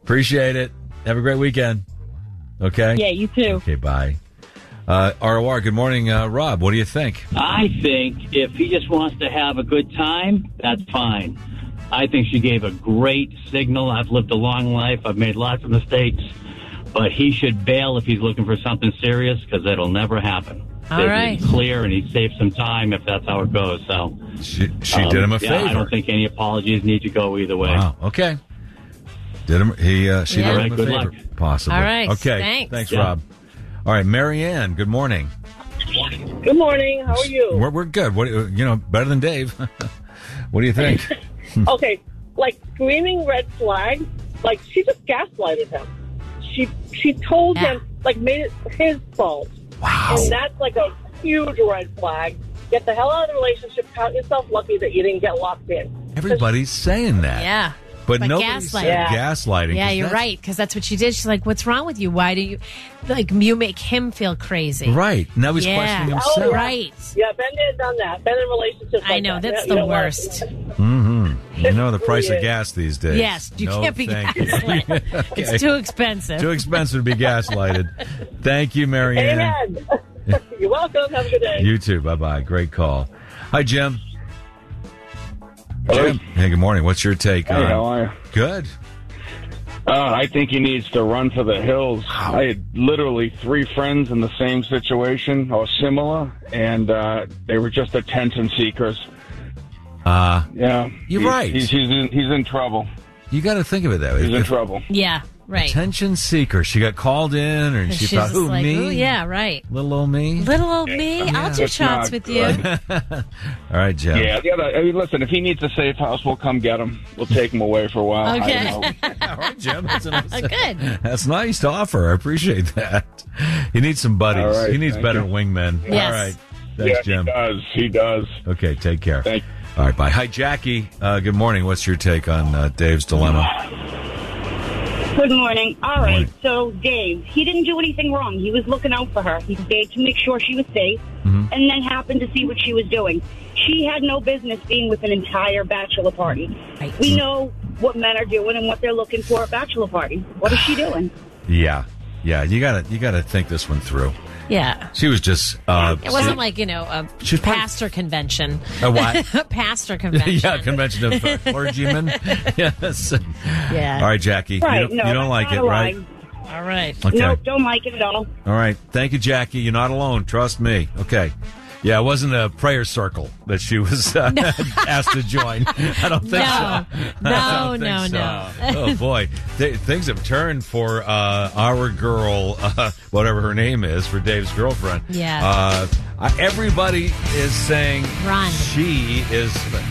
Appreciate it. Have a great weekend. Okay? Yeah, you too. Okay, bye. ROR, good morning, Rob. What do you think? I think if he just wants to have a good time, that's fine. I think she gave a great signal. I've lived a long life. I've made lots of mistakes. But he should bail if he's looking for something serious, because it'll never happen. All right. He's clear, and he saved some time if that's how it goes. So She did him a favor. I don't think any apologies need to go either way. Wow. Okay. She did him a Good favor, luck. possibly. All right. Okay. Thanks. Yeah. Rob. All right, Marianne. Good morning. Good morning. How are you? We're good. What better than Dave? What do you think? Okay, like screaming red flag. Like she just gaslighted him. She told him, like, made it his fault. Wow. And that's like a huge red flag. Get the hell out of the relationship. Count yourself lucky that you didn't get locked in. Everybody's saying that. Yeah. But nobody gaslighting. said gaslighting. Yeah, 'cause you're that's- right, because that's what she did. She's like, what's wrong with you? Why do you, like, you make him feel crazy. Right. Now he's questioning himself. Oh, yeah. Right. Yeah, Ben had done that. Ben in relationships like I know, that. that's You the know what? worst. Mm-hmm. You know the price of gas these days. Yes, you No, can't be thank you. gaslit. Okay. It's too expensive. Too expensive to be gaslighted. Thank you, Marianne. Amen. You're welcome. Have a good day. You too. Bye-bye. Great call. Hi, Jim. Hello. Jim. Hey, good morning. What's your take Hey, on? how are you? Good. I think he needs to run for the hills. I had literally 3 friends in the same situation or similar, and they were just attention seekers. Yeah, You're right. He's in trouble. You got to think of it that way. He's in trouble. Yeah, right. Attention seeker. She got called in, and she she's thought, just "Who, like, me? "Ooh, yeah, right. Little old me? Little old me? I'll do That's shots not with you." good. All right, Jim. Yeah, I mean, listen, if he needs a safe house, we'll come get him. We'll take him away for a while. Okay. I don't know. All right, Jim. That's nice. Good. That's nice to offer. I appreciate that. He needs some buddies. All right, he needs thank better you. wingmen. Yes. All right. Thanks, Jim. He does. Okay, take care. Thank you. All right, bye. Hi, Jackie. Good morning. What's your take on Dave's dilemma? Good morning. All right, so Dave, he didn't do anything wrong. He was looking out for her. He stayed to make sure she was safe, and then happened to see what she was doing. She had no business being with an entire bachelor party. Right. We know what men are doing and what they're looking for at bachelor parties. What is she doing? Yeah. You gotta think this one through. Yeah. She was just. It wasn't like, a She's probably- pastor convention. A what? Pastor convention. Yeah, convention of clergymen. Yes. Yeah. All right, Jackie. Right, You no, don't that's like not it, a right? lie. All right. Okay. Nope, don't like it at all. All right. Thank you, Jackie. You're not alone. Trust me. Okay. Yeah, it wasn't a prayer circle that she was asked to join. I don't think so. No. Oh, boy. Things have turned for our girl, whatever her name is, for Dave's girlfriend. Yeah. Everybody is saying Run. she is...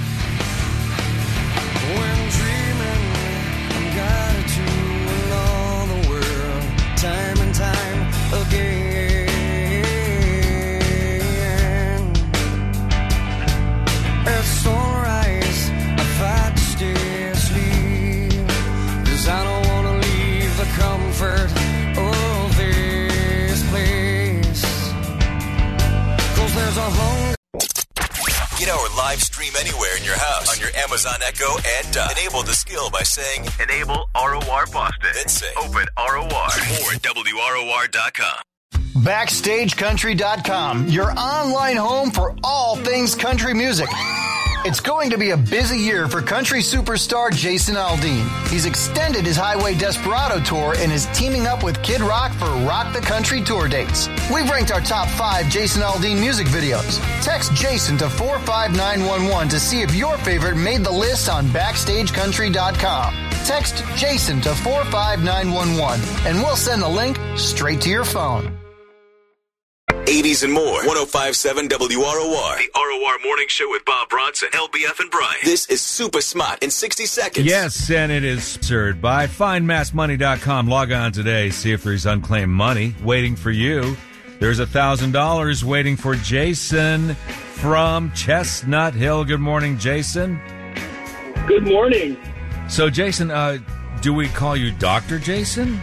When dreaming, I'm guided to another world, time and time again. At sunrise, I fight to stay asleep, 'cause I don't want to leave the comfort of this place, 'cause there's a hunger. Get our live stream anywhere in your house on your Amazon Echo and enable the skill by saying Enable ROR Boston. Then say Open ROR or WROR.com. BackstageCountry.com, your online home for all things country music. It's going to be a busy year for country superstar Jason Aldean. He's extended his Highway Desperado tour and is teaming up with Kid Rock for Rock the Country tour dates. We've ranked our top 5 Jason Aldean music videos. Text Jason to 45911 to see if your favorite made the list on BackstageCountry.com. Text Jason to 45911 and we'll send the link straight to your phone. 80s and more. 105.7 WROR. The ROR Morning Show with Bob Bronson, LBF, and Brian. This is Super Smart in 60 seconds. Yes, and it is sponsored by FindMassMoney.com. Log on today. See if there's unclaimed money waiting for you. There's $1,000 waiting for Jason from Chestnut Hill. Good morning, Jason. Good morning. So, Jason, do we call you Dr. Jason?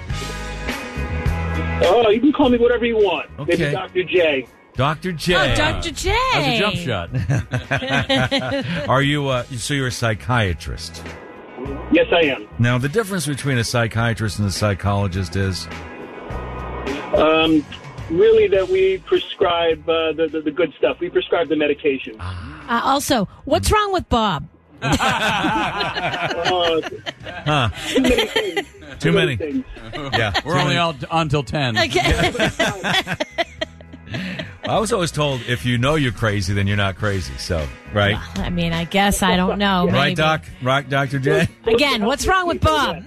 Oh, you can call me whatever you want. Okay. Maybe Dr. J. Dr. J. Oh, Dr. J. That's a jump shot. Are you, so you're a psychiatrist? Yes, I am. Now, the difference between a psychiatrist and a psychologist is? Really that we prescribe the good stuff. We prescribe the medication. Also, what's wrong with Bob? Too many. Yeah, we're only on until 10. Okay. I was always told if you know you're crazy, then you're not crazy. So, right? I mean, I guess I don't know. Right, maybe. Doc? Right, Dr. J? Again, what's wrong with Bob?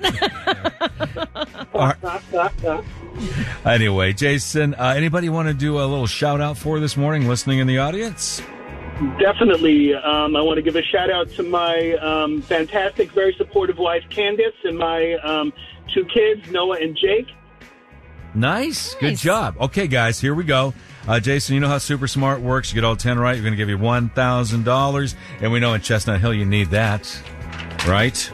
Anyway, Jason, anybody want to do a little shout out for this morning, listening in the audience? Definitely. I want to give a shout out to my fantastic, very supportive wife, Candace, and my 2 kids, Noah and Jake. Nice. Good job. Okay, guys, here we go. Jason, you know how Super Smart works. You get all 10 right, you're going to give you $1,000. And we know in Chestnut Hill you need that, right?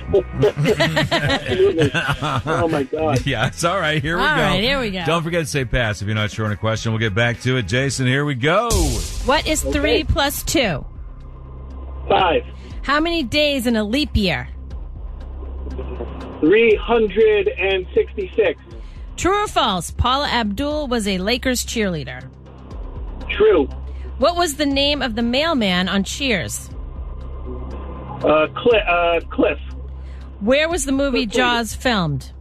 Oh, my God. Yeah, it's all right. Here we go. All right, here we go. Don't forget to say pass if you're not sure on a question. We'll get back to it. Jason, here we go. What is 3 plus 2? 5. How many days in a leap year? 366. True or false? Paula Abdul was a Lakers cheerleader. True. What was the name of the mailman on Cheers? Cliff. Where was the movie Jaws filmed?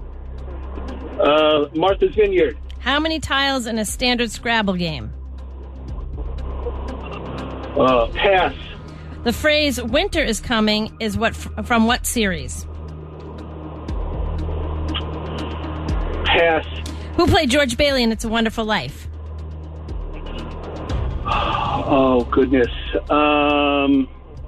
Martha's Vineyard. How many tiles in a standard Scrabble game? Pass. The phrase "winter is coming" is from what series? Pass. Who played George Bailey in It's a Wonderful Life? Oh, goodness. Oh,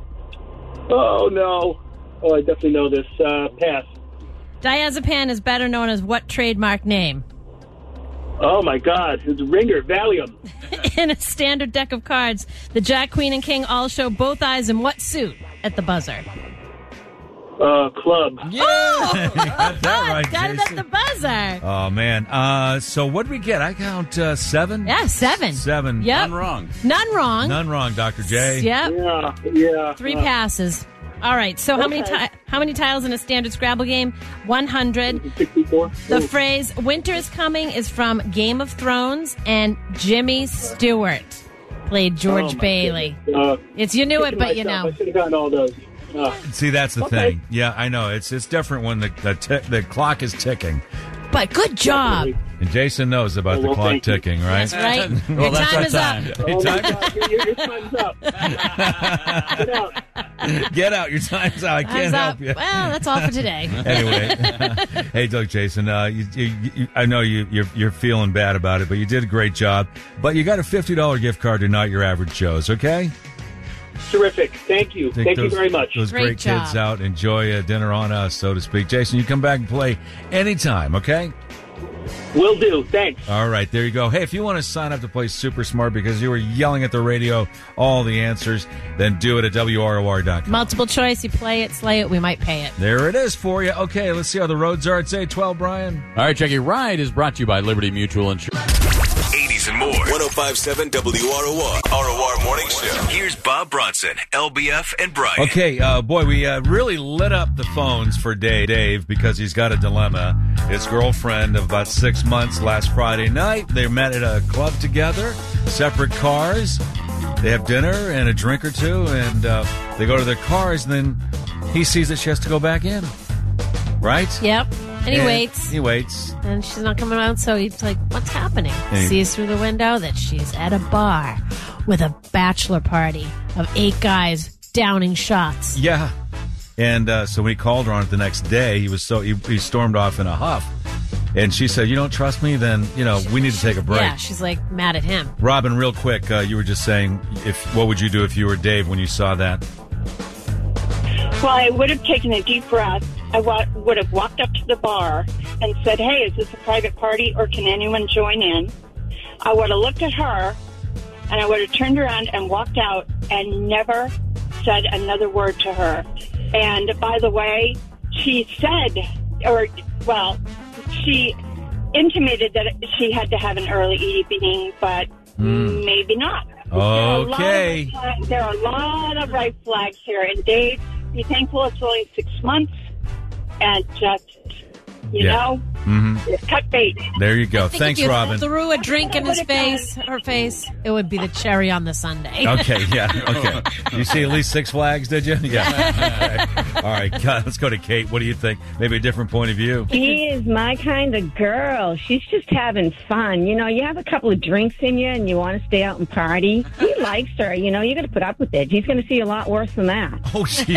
no. Oh, I definitely know this. Pass. Diazepam is better known as what trademark name? Oh, my God. It's Ringer, Valium. In a standard deck of cards, the Jack, Queen, and King all show both eyes in what suit at the buzzer? Club. Yeah! You got that right, got it Jason. at the buzzer. Oh, man. So what did we get? I count 7? Yeah, 7. 7. Yep. None wrong. None wrong. None wrong, Dr. J. Yep. Yeah. 3 passes. All right. So how many tiles in a standard Scrabble game? 100. 64. The phrase "winter is coming" is from Game of Thrones, and Jimmy Stewart played George Bailey. You knew it, but you know. I should have gotten all those. See, that's the thing. Yeah, I know. It's different when the clock is ticking. But good job. And Jason knows about the clock ticking, right? That's right. Well, Your that's time our is time. up. Oh, my God. Your time's up. Get out. Get out. Your time's out. I can't Time's help up. you. Well, that's all for today. Anyway, hey, look, Jason, you, I know you're feeling bad about it, but you did a great job. But you got a $50 gift card to Not Your Average Joe's, okay? Terrific. Thank you. Thank you very much. Those Great great kids job. out. Enjoy dinner on us, so to speak. Jason, you come back and play anytime, okay? Will do. Thanks. All right, there you go. Hey, if you want to sign up to play Super Smart because you were yelling at the radio all the answers, then do it at WROR.com. Multiple choice. You play it, slay it. We might pay it. There it is for you. Okay, let's see how the roads are. It's 8:12, Brian. All right, Jackie. Ride is brought to you by Liberty Mutual Insurance. 80s and more. 105.7 WROR. ROR Morning Show. Here's Bob Bronson, LBF, and Brian. Okay, boy, we really lit up the phones for Dave because he's got a dilemma. His girlfriend of about 6 months last Friday night, they met at a club together, separate cars. They have dinner and a drink or two, and they go to their cars, and then he sees that she has to go back in. Right? Yep. And he waits. He waits. And she's not coming out, so he's like, what's happening? Hey. Sees through the window that she's at a bar with a bachelor party of 8 guys downing shots. Yeah. And so when he called her on it the next day, he stormed off in a huff. And she said, "You don't trust me? Then, we need to take a break." Yeah, she's like mad at him. Robin, real quick, you were just saying, what would you do if you were Dave when you saw that? Well, I would have taken a deep breath. I would have walked up to the bar and said, "Hey, is this a private party or can anyone join in?" I would have looked at her and I would have turned around and walked out and never said another word to her. And by the way, she said, she intimated that she had to have an early evening, but maybe not. Okay. There are a lot of red flags here. And Dave, be thankful it's only 6 months, and just, you know, cut bait. There you go. I think Thanks, if you Robin. threw a drink in his face, her face, it would be the cherry on the sundae. Okay, yeah, okay. You see at least Six Flags, did you? Yeah. Okay. All right, let's go to Kate. What do you think? Maybe a different point of view. She is my kind of girl. She's just having fun. You know, you have a couple of drinks in you and you want to stay out and party. He likes her. You know, you got to put up with it. He's going to see a lot worse than that. Oh, she.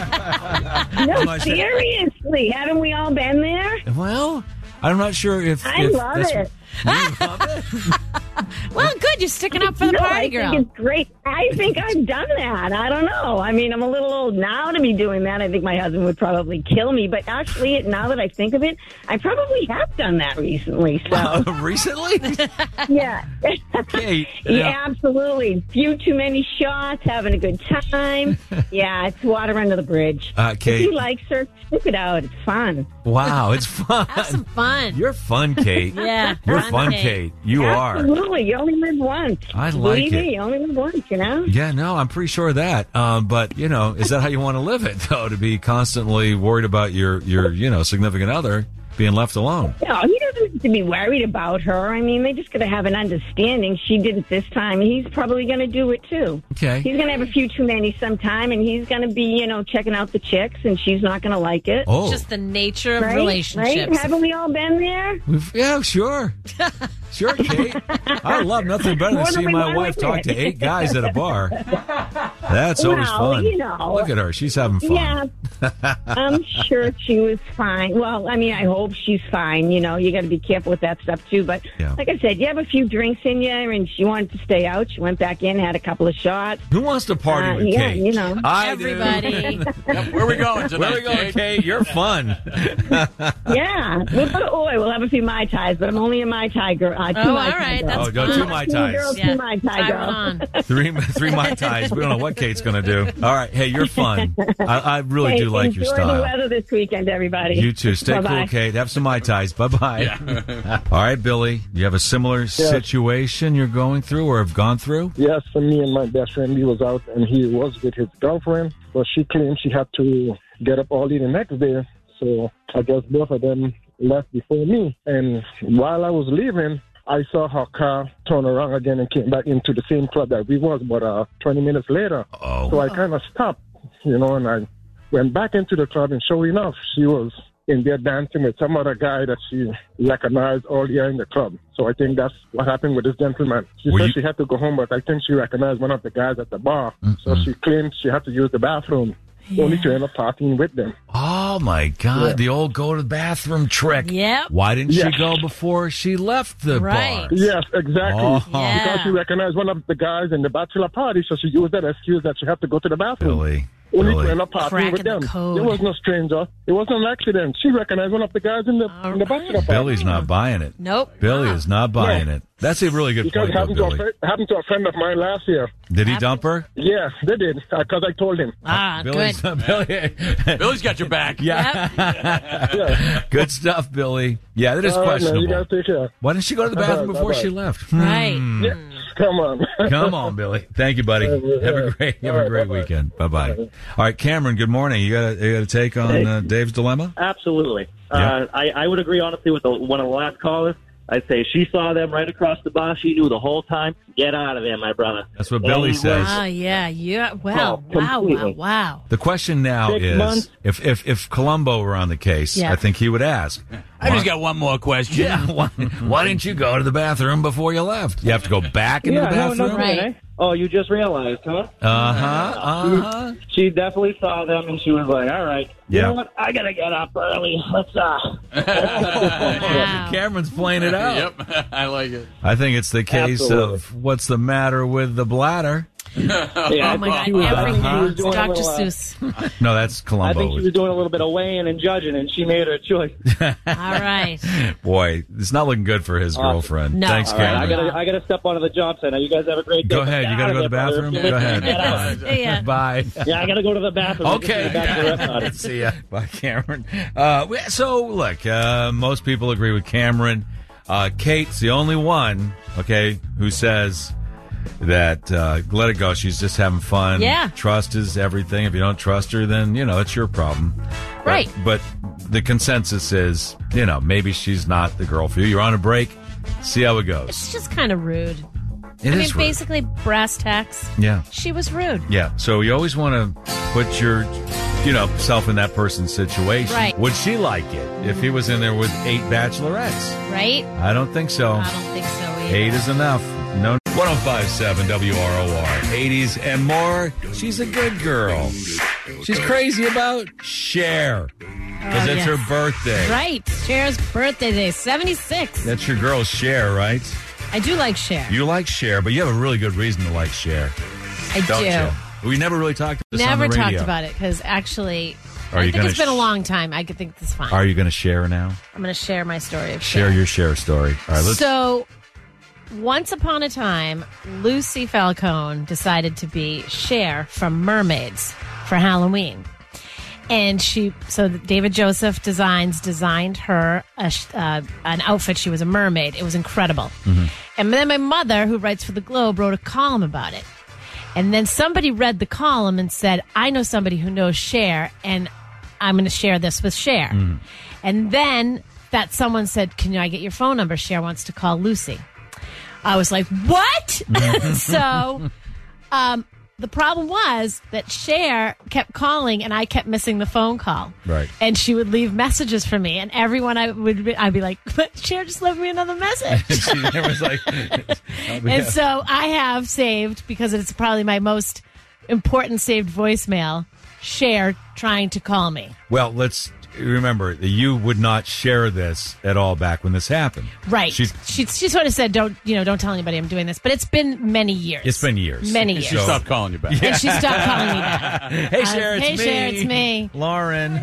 No, seriously. Haven't we all been there? Well, I'm not sure if... I love it. You love it? Well, good. You're sticking up for the party girl. I think it's great. I think I've done that. I don't know. I mean, I'm a little old now to be doing that. I think my husband would probably kill me. But actually, now that I think of it, I probably have done that recently. So Recently? Yeah. Kate. Yeah, absolutely. Few too many shots, having a good time. Yeah, it's water under the bridge. Kate. If he likes her, stick it out. It's fun. Wow, it's fun. Have some fun. You're fun, Kate. Yeah. You're fun, Kate. You are. Absolutely. You only live once. I like Believe it. me, you only live once, you know? Yeah, no, I'm pretty sure of that. But, you know, is that how you want to live it, though, to be constantly worried about your significant other being left alone? No, he doesn't have to be worried about her. I mean, they just got to have an understanding. She did it this time. He's probably going to do it, too. Okay. He's going to have a few too many sometime, and he's going to be, checking out the chicks, and she's not going to like it. Oh. Just the nature of Right? relationships. Right? Haven't we all been there? Yeah, sure. Sure, Kate. I love nothing better than More than seeing we my want wife with talk it. to 8 guys at a bar. That's always Well, fun. Look at her. She's having fun. Yeah, I'm sure she was fine. Well, I mean, I hope she's fine. You got to be careful with that stuff, too. But like I said, you have a few drinks in you, and she wanted to stay out. She went back in, had a couple of shots. Who wants to party with yeah, Kate? I Everybody. Yep, where are we going tonight? Where are we going, Kate? You're fun. Yeah, we'll go to Oi. We'll have a few Mai Tais, but I'm only a Mai Tai girl. Two all Mai Tai right. girls. That's Oh, go fun. 2 Mai Tais. Girls, Yeah. 2 Mai Tai Time girls. on. Three Mai Tais. We don't know what Kate's going to do. All right. Hey, you're fun. I really Hey, do like your enjoy the style. weather this weekend, everybody. You too. Stay Bye-bye. cool, Kate. Have some Mai Tais. Bye-bye. All right, Billy. You have a similar situation you're going through or have gone through? Yes, for me and my best friend, he was out and he was with his girlfriend, but she claimed she had to get up early the next day. So I guess both of them left before me. And while I was leaving, I saw her car turn around again and came back into the same club that we was, but 20 minutes later. Oh. So I kind of stopped, and I went back into the club, and sure enough, she was in there dancing with some other guy that she recognized earlier in the club. So I think that's what happened with this gentleman. She said she had to go home, but I think she recognized one of the guys at the bar. So she claimed she had to use the bathroom, only to end up partying with them. Oh, my God. Yeah. The old go-to-the-bathroom trick. Yep. Why didn't Yes. she go before she left the bar? Yes, exactly. Oh. Because she recognized one of the guys in the bachelor party, so she used that excuse that she had to go to the bathroom. Billy. Only Billy. to end up partying with them. There was no stranger. It was an accident. She recognized one of the guys in the bachelor party. Billy's not buying it. Nope. Billy is not buying it. That's a really good Because point, it though, happened, Billy. happened to a friend of mine last year. Did he dump her? Yeah, they did, because I told him. Billy's, Billy's got your back. Yeah. Good stuff, Billy. Yeah, that is All right, man, questionable. you guys take care. Why didn't she go to the bathroom before Bye-bye. she left? Right. Yeah, come on. Come on, Billy. Thank you, buddy. Have a great weekend. Bye-bye. All right, Cameron, good morning. You got a take on Dave's dilemma? Absolutely. Yeah. I would agree, honestly, with one of the last callers. I'd say she saw them right across the bar. She knew the whole time. Get out of there, my brother. That's what Billy says. Wow, yeah. Wow, Oh, wow. completely. The question now 6 is, months. if Columbo were on the case, Yeah. I think he would ask. I just got one more question. Yeah, why didn't you go to the bathroom before you left? You have to go back into the bathroom? Right. Oh, you just realized, huh? Uh-huh. She definitely saw them, and she was like, all right, you Yeah. know what? I got to get up early. Let's Cameron's playing it out. Yep, I like it. I think it's the case Absolutely. of what's the matter with the bladder. Yeah, Oh, my God. Everything. It's Dr. Seuss. No, that's I Columbo. think she was doing a little bit of weighing and judging, and she made her choice. All right. Boy, it's not looking good for his girlfriend. No. Thanks, All right, Cameron. I gotta step onto the job site now. You guys have a great day. Go ahead. You got to go to the bathroom? Go ahead. Get out. Yeah. Bye. Yeah, I gotta go to the bathroom. Okay. Back to the rest of it. See ya. Bye, Cameron. So, look, most people agree with Cameron. Kate's the only one, okay, who says that let it go. She's just having fun. Yeah. Trust is everything. If you don't trust her, then, it's your problem. Right. But the consensus is, maybe she's not the girl for you. You're on a break. See how it goes. It's just kind of rude. It is rude. Basically, brass tacks. Yeah. She was rude. Yeah. So you always want to put your, self in that person's situation. Right. Would she like it if he was in there with 8 bachelorettes? Right? I don't think so. I don't think so either. 8 is enough. No. 105.7 WROR. 80s and more. She's a good girl. She's crazy about Cher. Because it's her birthday. Right. Cher's birthday today, 76. That's your girl, Cher, right? I do like Cher. You like Cher, but you have a really good reason to like Cher. Don't you? We never really talked about this on the radio. Never talked about it because actually, I think it's been a long time. I could think this is fine. Are you going to share now? I'm going to share my story of Share your Cher story. All right, let's. So, once upon a time, Lucy Falcone decided to be Cher from Mermaids for Halloween. And David Joseph designed her an outfit. She was a mermaid. It was incredible. Mm-hmm. And then my mother, who writes for The Globe, wrote a column about it. And then somebody read the column and said, I know somebody who knows Cher, and I'm going to share this with Cher. Mm. And then that someone said, can I get your phone number? Cher wants to call Lucy. I was like, what? So the problem was that Cher kept calling and I kept missing the phone call. Right. And she would leave messages for me. And everyone I'd be like, but Cher just left me another message. She was like, and so I have saved, because it's probably my most important saved voicemail, Cher trying to call me. Well, let's remember that you would not share this at all back when this happened. Right. She sort of said, don't tell anybody I'm doing this. But it's been many years. It's been years. Many years. She stopped calling you back. Yeah. And she stopped calling me back. Hey, Cher, it's me. Hey, Cher, it's me. Lauren.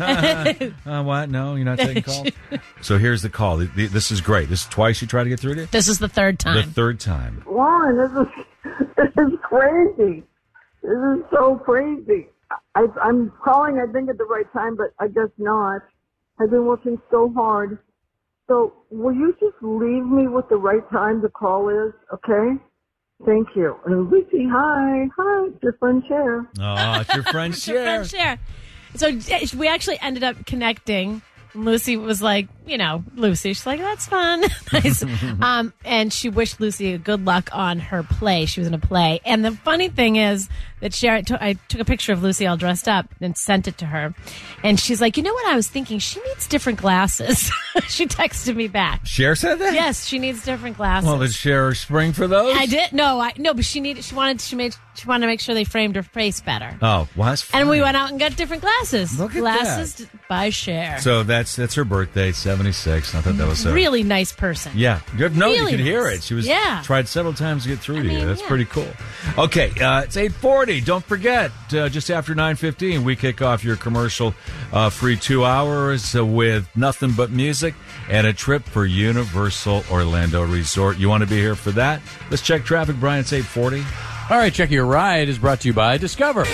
What? No, you're not taking calls? So here's the call. This is great. This is twice you try to get through to you? This is the third time. The third time. Lauren, this is crazy. This is so crazy. I'm calling, I think, at the right time, but I guess not. I've been working so hard. So will you just leave me with the right time the call is, okay? Thank you. And Lucy, hi. Hi, it's your friend Cher. Oh, it's your friend Cher. Your friend Cher. So we actually ended up connecting. Lucy was like, Lucy. She's like, that's fun. Nice. And she wished Lucy good luck on her play. She was in a play. And the funny thing is that Cher, I took a picture of Lucy all dressed up and sent it to her. And she's like, you know what I was thinking? She needs different glasses. She texted me back. Cher said that? Yes, she needs different glasses. Well, did Cher spring for those? I did. No, but she wanted to make sure they framed her face better. Oh, well, that's funny. And we went out and got different glasses. Look at glasses by Cher. So that's her birthday, 76. I thought that was really nice person. Yeah. You really could hear nice. it. She was tried several times to get through to you. That's pretty cool. Okay, it's 8:40. Don't forget, just after 9:15, we kick off your commercial-free 2 hours with nothing but music and a trip for Universal Orlando Resort. You want to be here for that? Let's check traffic, Brian. It's 8:40. All right, Check Your Ride is brought to you by Discover.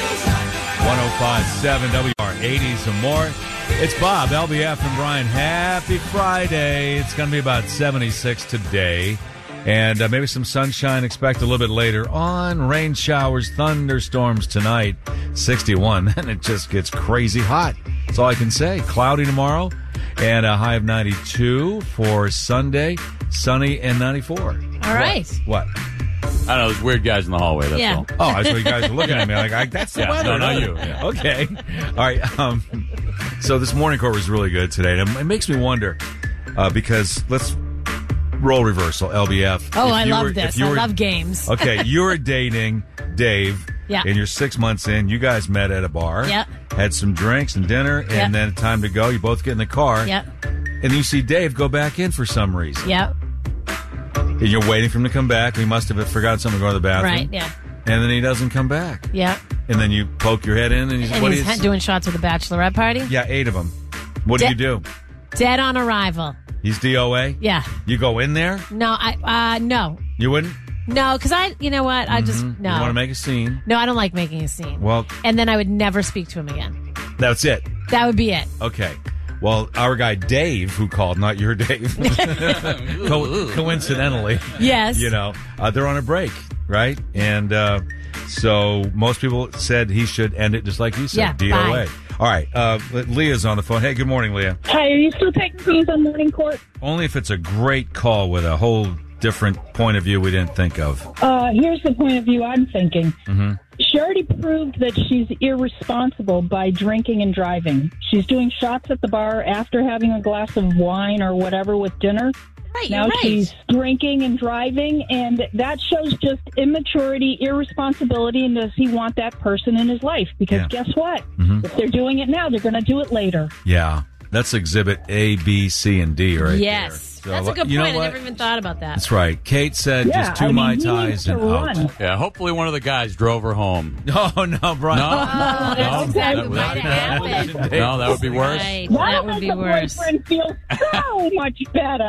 105.7 WR 80s and more. It's Bob, LBF, and Brian. Happy Friday. It's going to be about 76 today. And maybe some sunshine expected a little bit later on. Rain showers, thunderstorms tonight. 61. Then it just gets crazy hot. That's all I can say. Cloudy tomorrow. And a high of 92 for Sunday. Sunny and 94. All right. What? I don't know, there's weird guys in the hallway, that's all. Oh, that's what you guys are looking at me. Like, that's the weather. No, not you. Yeah. Okay. All right. So this morning court was really good today. And it makes me wonder, because let's role reversal, LBF. Oh, I love this. I love games. Okay, you were dating Dave. Yeah. And you're 6 months in. You guys met at a bar. Yep. Had some drinks and dinner. Yep. And then time to go. You both get in the car. Yep. And you see Dave go back in for some reason. Yep. And you're waiting for him to come back. He must have forgotten something to go to the bathroom. Right, yeah. And then he doesn't come back. Yeah. And then you poke your head in and he's doing shots with the bachelorette party? Yeah, 8 of them. What do you do? Dead on arrival. He's DOA? Yeah. You go in there? No, no. You wouldn't? No, because you know what? I just, no. You want to make a scene? No, I don't like making a scene. Well. And then I would never speak to him again. That's it? That would be it. Okay. Well, our guy Dave, who called, not your Dave, coincidentally. Yes. They're on a break right? And so most people said he should end it just like you said, DOA. Bye. All right, Leah's on the phone. Hey, good morning, Leah. Hi, are you still taking calls on Morning Court? Only if it's a great call with a whole different point of view we didn't think of. Here's the point of view I'm thinking. Mm-hmm. She already proved that she's irresponsible by drinking and driving. She's doing shots at the bar after having a glass of wine or whatever with dinner. Right, now she's drinking and driving, and that shows just immaturity, irresponsibility, and does he want that person in his life? Because guess what? Mm-hmm. If they're doing it now, they're going to do it later. Yeah, that's exhibit A, B, C, and D right there. Yes. So, That's a good you know point. I what? never even thought about that. That's right. Kate said just two Mai Tais and out. Yeah, hopefully one of the guys drove her home. Oh, no, Brian. No, that's exactly what might have happened. No, that would be worse. Right. That would be worse. Boyfriend feels so much better.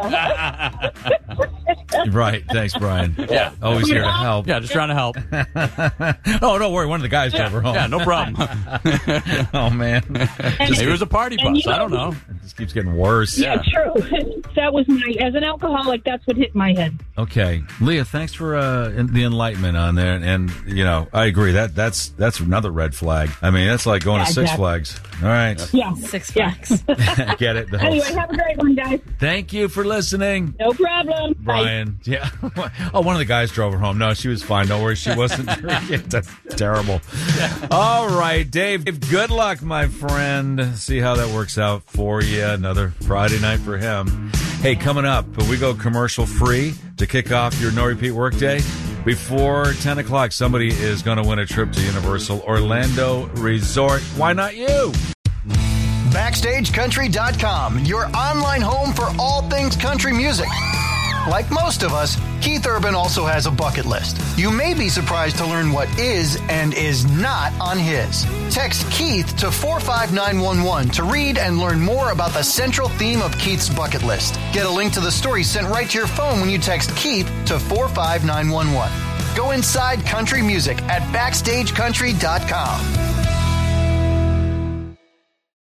Right. Thanks, Brian. Yeah. Always here to help. Yeah, just trying to help. Oh, don't worry. One of the guys drove her home. Yeah, no problem. Oh, man. Maybe it was a party bus. I don't know. It just keeps getting worse. Yeah, true. That was as an alcoholic, that's what hit my head. Okay. Leah, thanks for the enlightenment on there. And, you know, I agree. That's another red flag. I mean, that's like going to Six Flags. All right. Yeah. Six Flags. Get it? Anyway, have a great one, guys. Thank you for listening. No problem. Brian. Bye. Yeah. Oh, one of the guys drove her home. No, she was fine. Don't worry. She wasn't drinking. That's terrible. All right, Dave. Good luck, my friend. See how that works out for you. Another Friday night for him. Hey, coming up, we go commercial free to kick off your no repeat workday. Before 10 o'clock, somebody is going to win a trip to Universal Orlando Resort. Why not you? BackstageCountry.com, your online home for all things country music. Like most of us, Keith Urban also has a bucket list. You may be surprised to learn what is and is not on his. Text Keith to 45911 to read and learn more about the central theme of Keith's bucket list. Get a link to the story sent right to your phone when you text Keith to 45911. Go inside country music at BackstageCountry.com.